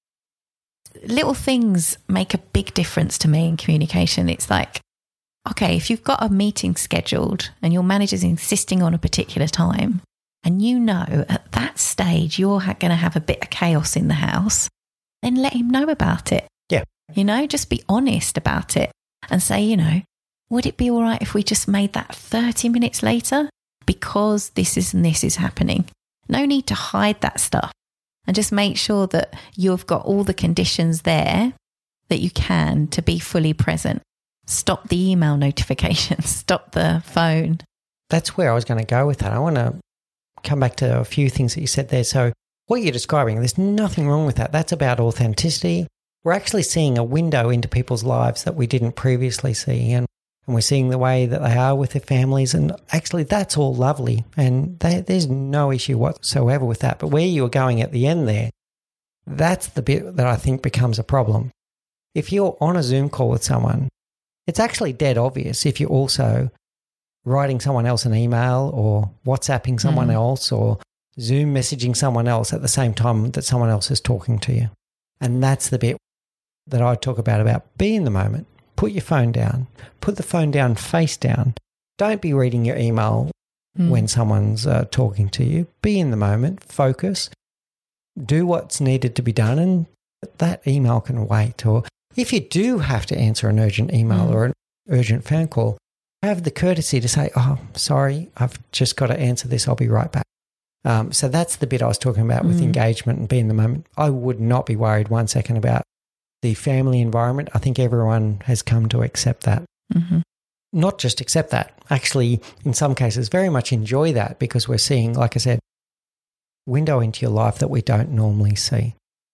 Little things make a big difference to me in communication. It's like, okay, if you've got a meeting scheduled and your manager's insisting on a particular time and you know at that stage you're ha- going to have a bit of chaos in the house, then let him know about it. Yeah. You know, just be honest about it and say, you know, would it be all right if we just made that thirty minutes later? Because this is and this is happening. No need to hide that stuff and just make sure that you've got all the conditions there that you can to be fully present. Stop the email notifications, stop the phone. That's where I was going to go with that. I want to come back to a few things that you said there. So what you're describing, there's nothing wrong with that. That's about authenticity. We're actually seeing a window into people's lives that we didn't previously see. And And we're seeing the way that they are with their families. And actually, that's all lovely. And they, there's no issue whatsoever with that. But where you were going at the end there, that's the bit that I think becomes a problem. If you're on a Zoom call with someone, it's actually dead obvious if you're also writing someone else an email or WhatsApping someone mm. else or Zoom messaging someone else at the same time that someone else is talking to you. And that's the bit that I talk about, about be in the moment. Put your phone down. Put the phone down face down. Don't be reading your email mm. when someone's uh, talking to you. Be in the moment. Focus. Do what's needed to be done, and that email can wait. Or if you do have to answer an urgent email mm. or an urgent phone call, have the courtesy to say, oh, sorry, I've just got to answer this. I'll be right back. Um, so that's the bit I was talking about with mm. engagement and be in the moment. I would not be worried one second about the family environment. I think everyone has come to accept that. Mm-hmm. Not just accept that, actually, in some cases, very much enjoy that because we're seeing, like I said, window into your life that we don't normally see.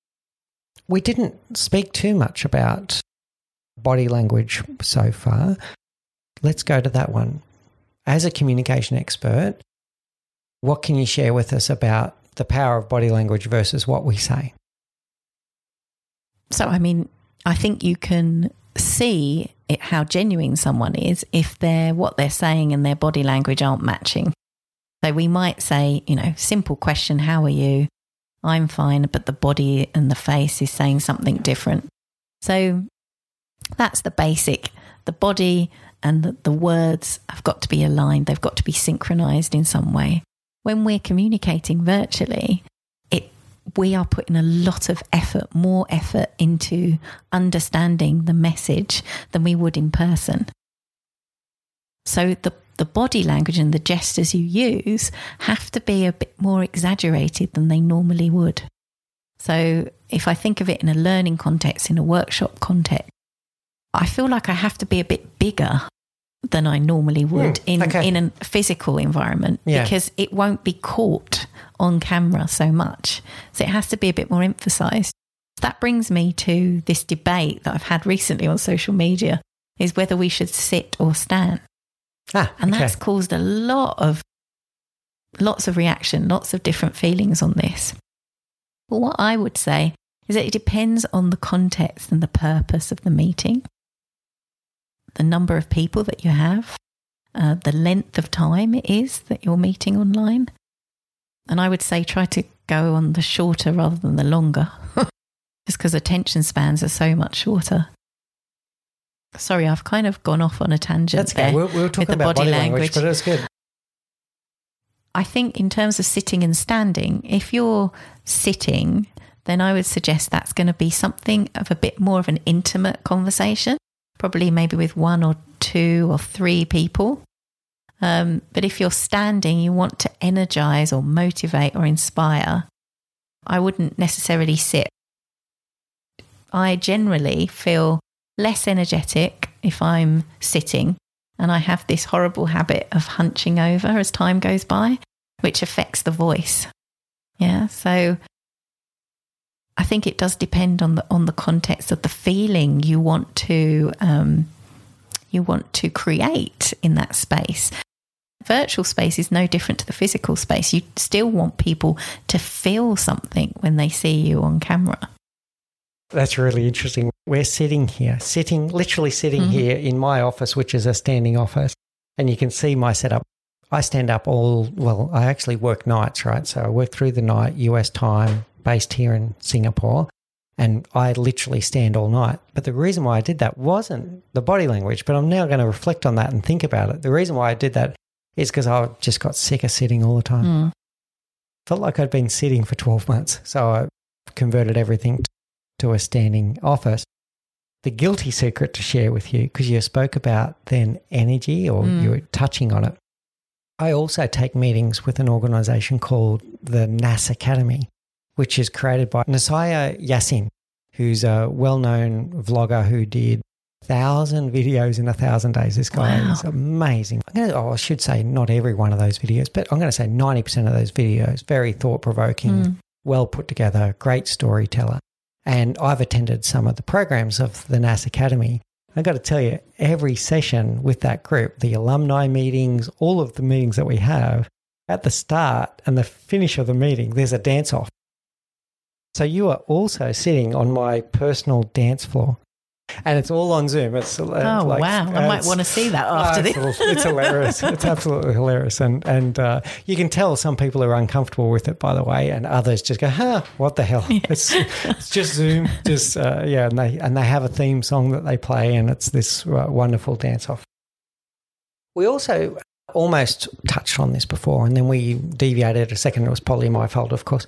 We didn't speak too much about body language so far. Let's go to that one. As a communication expert, what can you share with us about the power of body language versus what we say? So, I mean, I think you can see it, how genuine someone is if they're what they're saying and their body language aren't matching. So we might say, you know, simple question, how are you? I'm fine, but the body and the face is saying something different. So that's the basic. The body and the, the words have got to be aligned. They've got to be synchronized in some way. When we're communicating virtually, it we are putting a lot of effort, more effort into understanding the message than we would in person. So the, the body language and the gestures you use have to be a bit more exaggerated than they normally would. So if I think of it in a learning context, in a workshop context, I feel like I have to be a bit bigger than I normally would mm, in, okay. in a physical environment yeah. because it won't be caught on camera so much. So it has to be a bit more emphasised. That brings me to this debate that I've had recently on social media, is whether we should sit or stand. Ah, and okay. that's caused a lot of, lots of reaction, lots of different feelings on this. But what I would say is that it depends on the context and the purpose of the meeting, the number of people that you have, uh, the length of time it is that you're meeting online. And I would say try to go on the shorter rather than the longer, just because attention spans are so much shorter. Sorry, I've kind of gone off on a tangent. That's okay. there. We were talking about body, body language, language, but it was good. I think in terms of sitting and standing, if you're sitting, then I would suggest that's going to be something of a bit more of an intimate conversation, probably maybe with one or two or three people. Um, but if you're standing, you want to energize or motivate or inspire, I wouldn't necessarily sit. I generally feel less energetic if I'm sitting, and I have this horrible habit of hunching over as time goes by. which affects the voice. Yeah. So I think it does depend on the on the context of the feeling you want to um, you want to create in that space. Virtual space is no different to the physical space. You still want people to feel something when they see you on camera. That's really interesting. We're sitting here, sitting, literally sitting mm-hmm. here in my office, which is a standing office, and you can see my setup. I stand up all, well, I actually work nights, right? So I work through the night, U S time, based here in Singapore, and I literally stand all night. But the reason why I did that wasn't the body language, but I'm now going to reflect on that and think about it. The reason why I did that is because I just got sick of sitting all the time. Mm. Felt like I'd been sitting for twelve months. So I converted everything to a standing office. The guilty secret to share with you, because you spoke about then energy or mm. you were touching on it. I also take meetings with an organisation called the N A S Academy, which is created by Nasaya Yassin, who's a well-known vlogger who did a thousand videos in a thousand days. This guy wow. is amazing. I'm gonna, oh, I should say not every one of those videos, but I'm going to say ninety percent of those videos, very thought-provoking, mm. well put together, great storyteller. And I've attended some of the programs of the N A S Academy. I've got to tell you, every session with that group, the alumni meetings, all of the meetings that we have, at the start and the finish of the meeting, there's a dance-off. So you are also sitting on my personal dance floor, and it's all on Zoom. It's oh, like, wow. I uh, might want to see that after uh, this. It's, it's hilarious. It's absolutely hilarious. And and uh, you can tell some people are uncomfortable with it, by the way, and others just go, huh, what the hell? Yeah. It's it's just Zoom. Just, uh, yeah, and they, and they have a theme song that they play, and it's this uh, wonderful dance-off. We also almost touched on this before, and then we deviated a second. It was probably my fault, of course.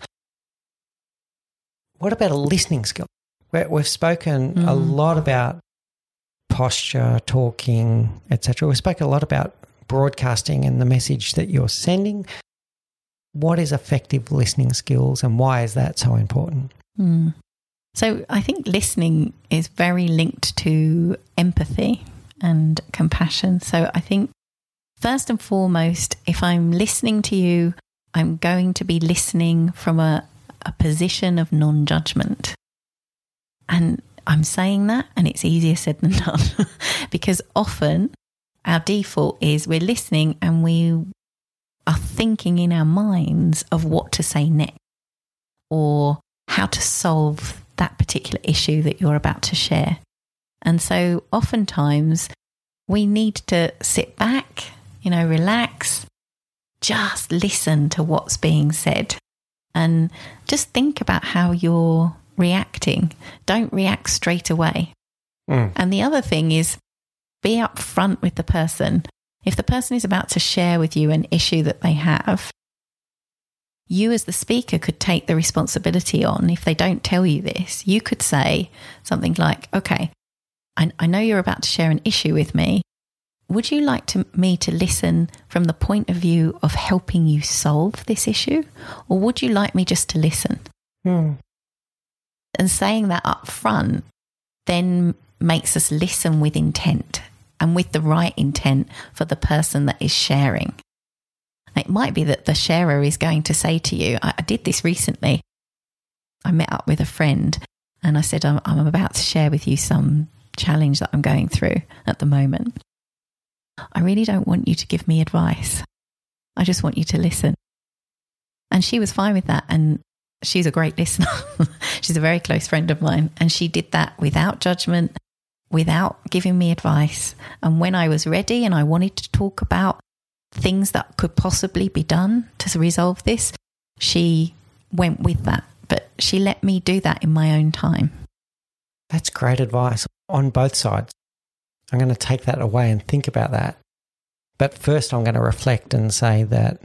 What about a listening skill? We've spoken mm. a lot about posture, talking, et cetera. We've spoken a lot about broadcasting and the message that you're sending. What is effective listening skills, and why is that so important? Mm. So I think listening is very linked to empathy and compassion. So I think first and foremost, if I'm listening to you, I'm going to be listening from a a position of non-judgment. And I'm saying that, and it's easier said than done, because often our default is we're listening and we are thinking in our minds of what to say next or how to solve that particular issue that you're about to share. And so oftentimes we need to sit back, you know, relax, just listen to what's being said. And just think about how you're reacting. Don't react straight away. Mm. And the other thing is be upfront with the person. If the person is about to share with you an issue that they have, you as the speaker could take the responsibility on. If they don't tell you this, you could say something like, okay, I, I know you're about to share an issue with me. Would you like to, me to listen from the point of view of helping you solve this issue? Or would you like me just to listen? Mm. And saying that up front then makes us listen with intent and with the right intent for the person that is sharing. It might be that the sharer is going to say to you, I, I did this recently. I met up with a friend and I said, I'm, I'm about to share with you some challenge that I'm going through at the moment. I really don't want you to give me advice. I just want you to listen. And she was fine with that. And she's a great listener. She's a very close friend of mine. And she did that without judgment, without giving me advice. And when I was ready and I wanted to talk about things that could possibly be done to resolve this, she went with that. But she let me do that in my own time. That's great advice on both sides. I'm going to take that away and think about that. But first I'm going to reflect and say that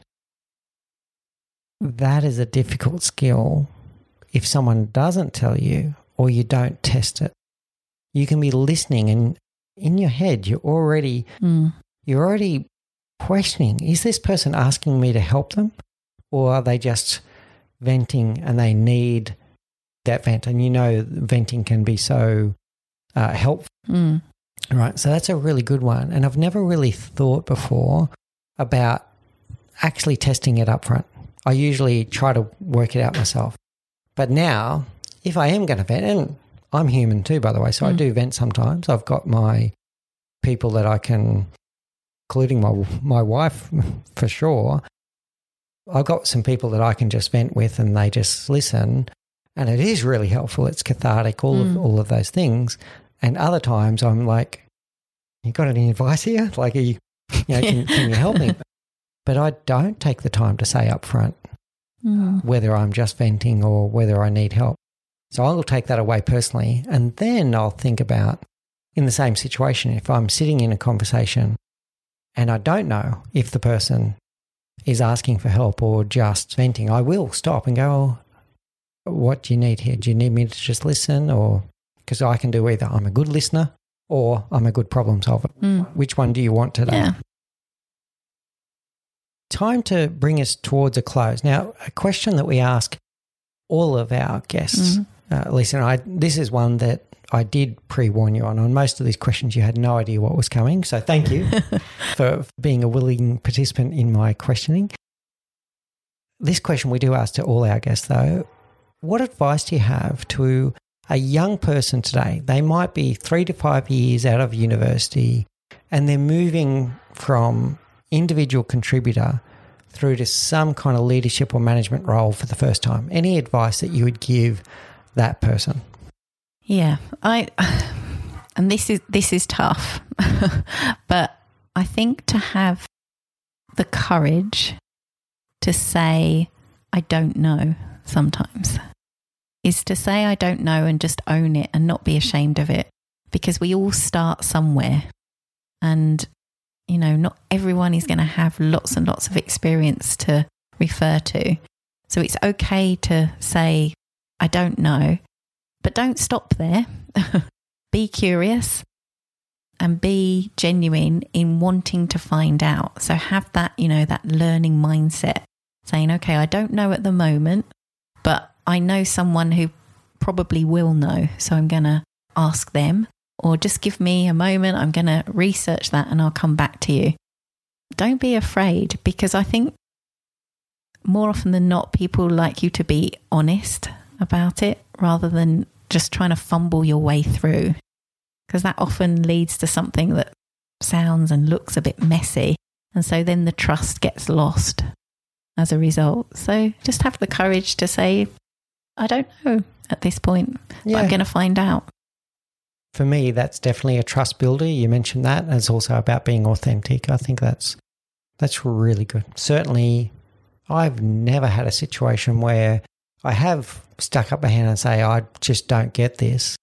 that is a difficult skill if someone doesn't tell you or you don't test it. You can be listening and in your head you're already mm. you're already questioning, is this person asking me to help them, or are they just venting and they need that vent? And you know venting can be so uh, helpful. Mm. Right, so that's a really good one. And I've never really thought before about actually testing it up front. I usually try to work it out myself. But now, if I am going to vent, and I'm human too, by the way, so mm. I do vent sometimes. I've got my people that I can, including my my wife for sure. I've got some people that I can just vent with and they just listen, and it is really helpful. It's cathartic, all mm. of all of those things. And other times I'm like, you got any advice here? Like, are you, you know, can, can you help me? But I don't take the time to say up front mm. whether I'm just venting or whether I need help. So I will take that away personally, and then I'll think about, in the same situation, if I'm sitting in a conversation and I don't know if the person is asking for help or just venting, I will stop and go, oh, what do you need here? Do you need me to just listen? Or because I can do either I'm a good listener or I'm a good problem solver. Mm. Which one do you want today? Yeah. Time to bring us towards a close. Now, a question that we ask all of our guests, mm. uh, Lisa and I, this is one that I did pre-warn you on. On most of these questions, you had no idea what was coming. So thank you for being a willing participant in my questioning. This question we do ask to all our guests, though. What advice do you have to a young person today? They might be three to five years out of university and they're moving from individual contributor through to some kind of leadership or management role for the first time. Any advice that you would give that person? Yeah, I, and this is, this is tough, but I think to have the courage to say, I don't know sometimes, is to say, I don't know, and just own it and not be ashamed of it, because we all start somewhere, and, you know, not everyone is going to have lots and lots of experience to refer to. So it's okay to say, I don't know. But don't stop there. Be curious and be genuine in wanting to find out. So have that, you know, that learning mindset, saying, okay, I don't know at the moment, but I know someone who probably will know. So I'm going to ask them, or just give me a moment. I'm going to research that and I'll come back to you. Don't be afraid, because I think more often than not, people like you to be honest about it rather than just trying to fumble your way through, because that often leads to something that sounds and looks a bit messy, and so then the trust gets lost as a result. So just have the courage to say, I don't know at this point, yeah. but I'm going to find out. For me, that's definitely a trust builder. You mentioned that. It's also about being authentic. I think that's that's really good. Certainly, I've never had a situation where I have stuck up my hand and say, I just don't get this,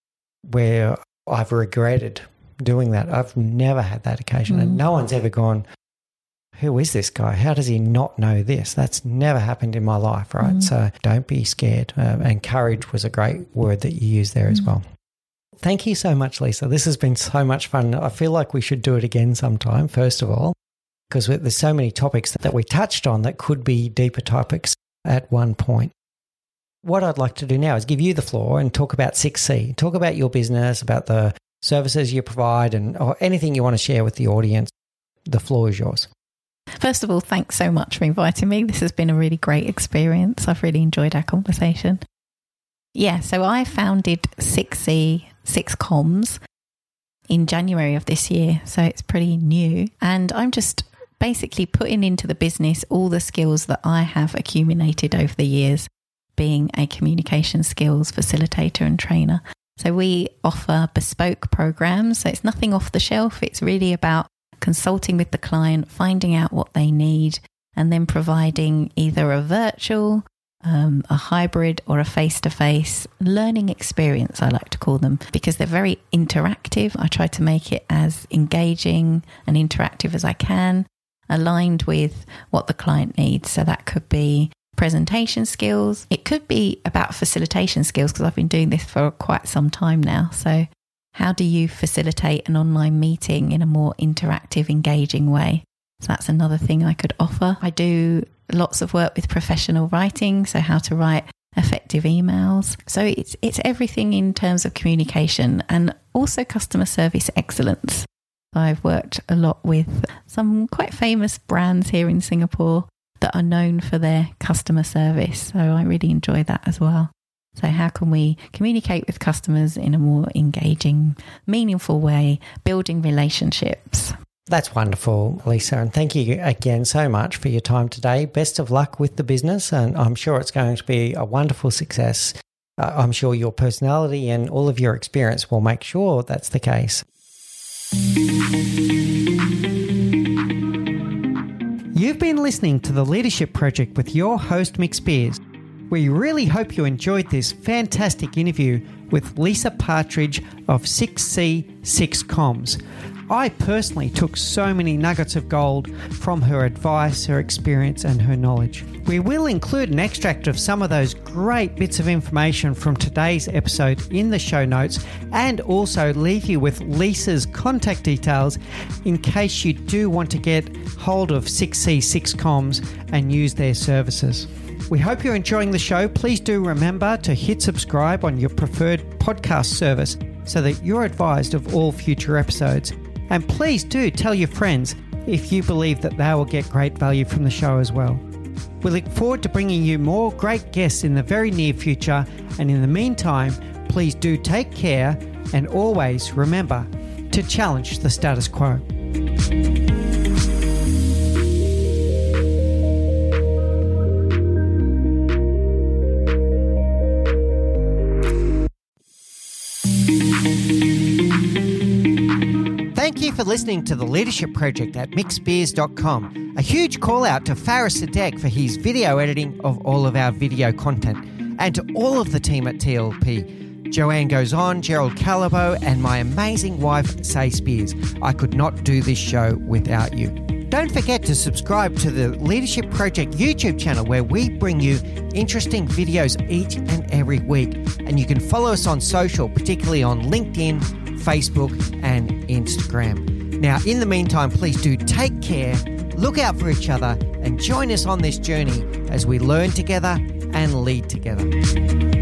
where I've regretted doing that. I've never had that occasion. Mm. And no one's ever gone, who is this guy? How does he not know this? That's never happened in my life, right? Mm. So don't be scared. Um, and courage was a great word that you used there mm. as well. Thank you so much, Lisa. This has been so much fun. I feel like we should do it again sometime, first of all, because there's so many topics that we touched on that could be deeper topics at one point. What I'd like to do now is give you the floor and talk about six C. Talk about your business, about the services you provide, and or anything you want to share with the audience. The floor is yours. First of all, thanks so much for inviting me. This has been a really great experience. I've really enjoyed our conversation. Yeah, so I founded six C, six Comms in January of this year, so it's pretty new. And I'm just basically putting into the business all the skills that I have accumulated over the years, being a communication skills facilitator and trainer. So we offer bespoke programs. So it's nothing off the shelf. It's really about consulting with the client, finding out what they need, and then providing either a virtual, um, a hybrid, or a face-to-face learning experience, I like to call them, because they're very interactive. I try to make it as engaging and interactive as I can, aligned with what the client needs. So that could be presentation skills. It could be about facilitation skills, because I've been doing this for quite some time now. So how do you facilitate an online meeting in a more interactive, engaging way? So that's another thing I could offer. I do lots of work with professional writing, so how to write effective emails. So it's it's everything in terms of communication, and also customer service excellence. I've worked a lot with some quite famous brands here in Singapore that are known for their customer service. So I really enjoy that as well. So how can we communicate with customers in a more engaging, meaningful way, building relationships? That's wonderful, Lisa. And thank you again so much for your time today. Best of luck with the business. And I'm sure it's going to be a wonderful success. Uh, I'm sure your personality and all of your experience will make sure that's the case. You've been listening to The Leadership Project with your host, Mick Spears. We really hope you enjoyed this fantastic interview with Lisa Partridge of six C six Comms. I personally took so many nuggets of gold from her advice, her experience and her knowledge. We will include an extract of some of those great bits of information from today's episode in the show notes, and also leave you with Lisa's contact details in case you do want to get hold of six C six Comms and use their services. We hope you're enjoying the show. Please do remember to hit subscribe on your preferred podcast service so that you're advised of all future episodes. And please do tell your friends if you believe that they will get great value from the show as well. We look forward to bringing you more great guests in the very near future. And in the meantime, please do take care and always remember to challenge the status quo. Thank you for listening to The Leadership Project at mick spears dot com. A huge call out to Faris Sadek for his video editing of all of our video content, and to all of the team at T L P. Joanne Goes On, Gerald Calabo, and my amazing wife, Say Spears. I could not do this show without you. Don't forget to subscribe to the Leadership Project YouTube channel, where we bring you interesting videos each and every week. And you can follow us on social, particularly on LinkedIn, Facebook and Instagram. Now, in the meantime, please do take care, look out for each other, and join us on this journey as we learn together and lead together.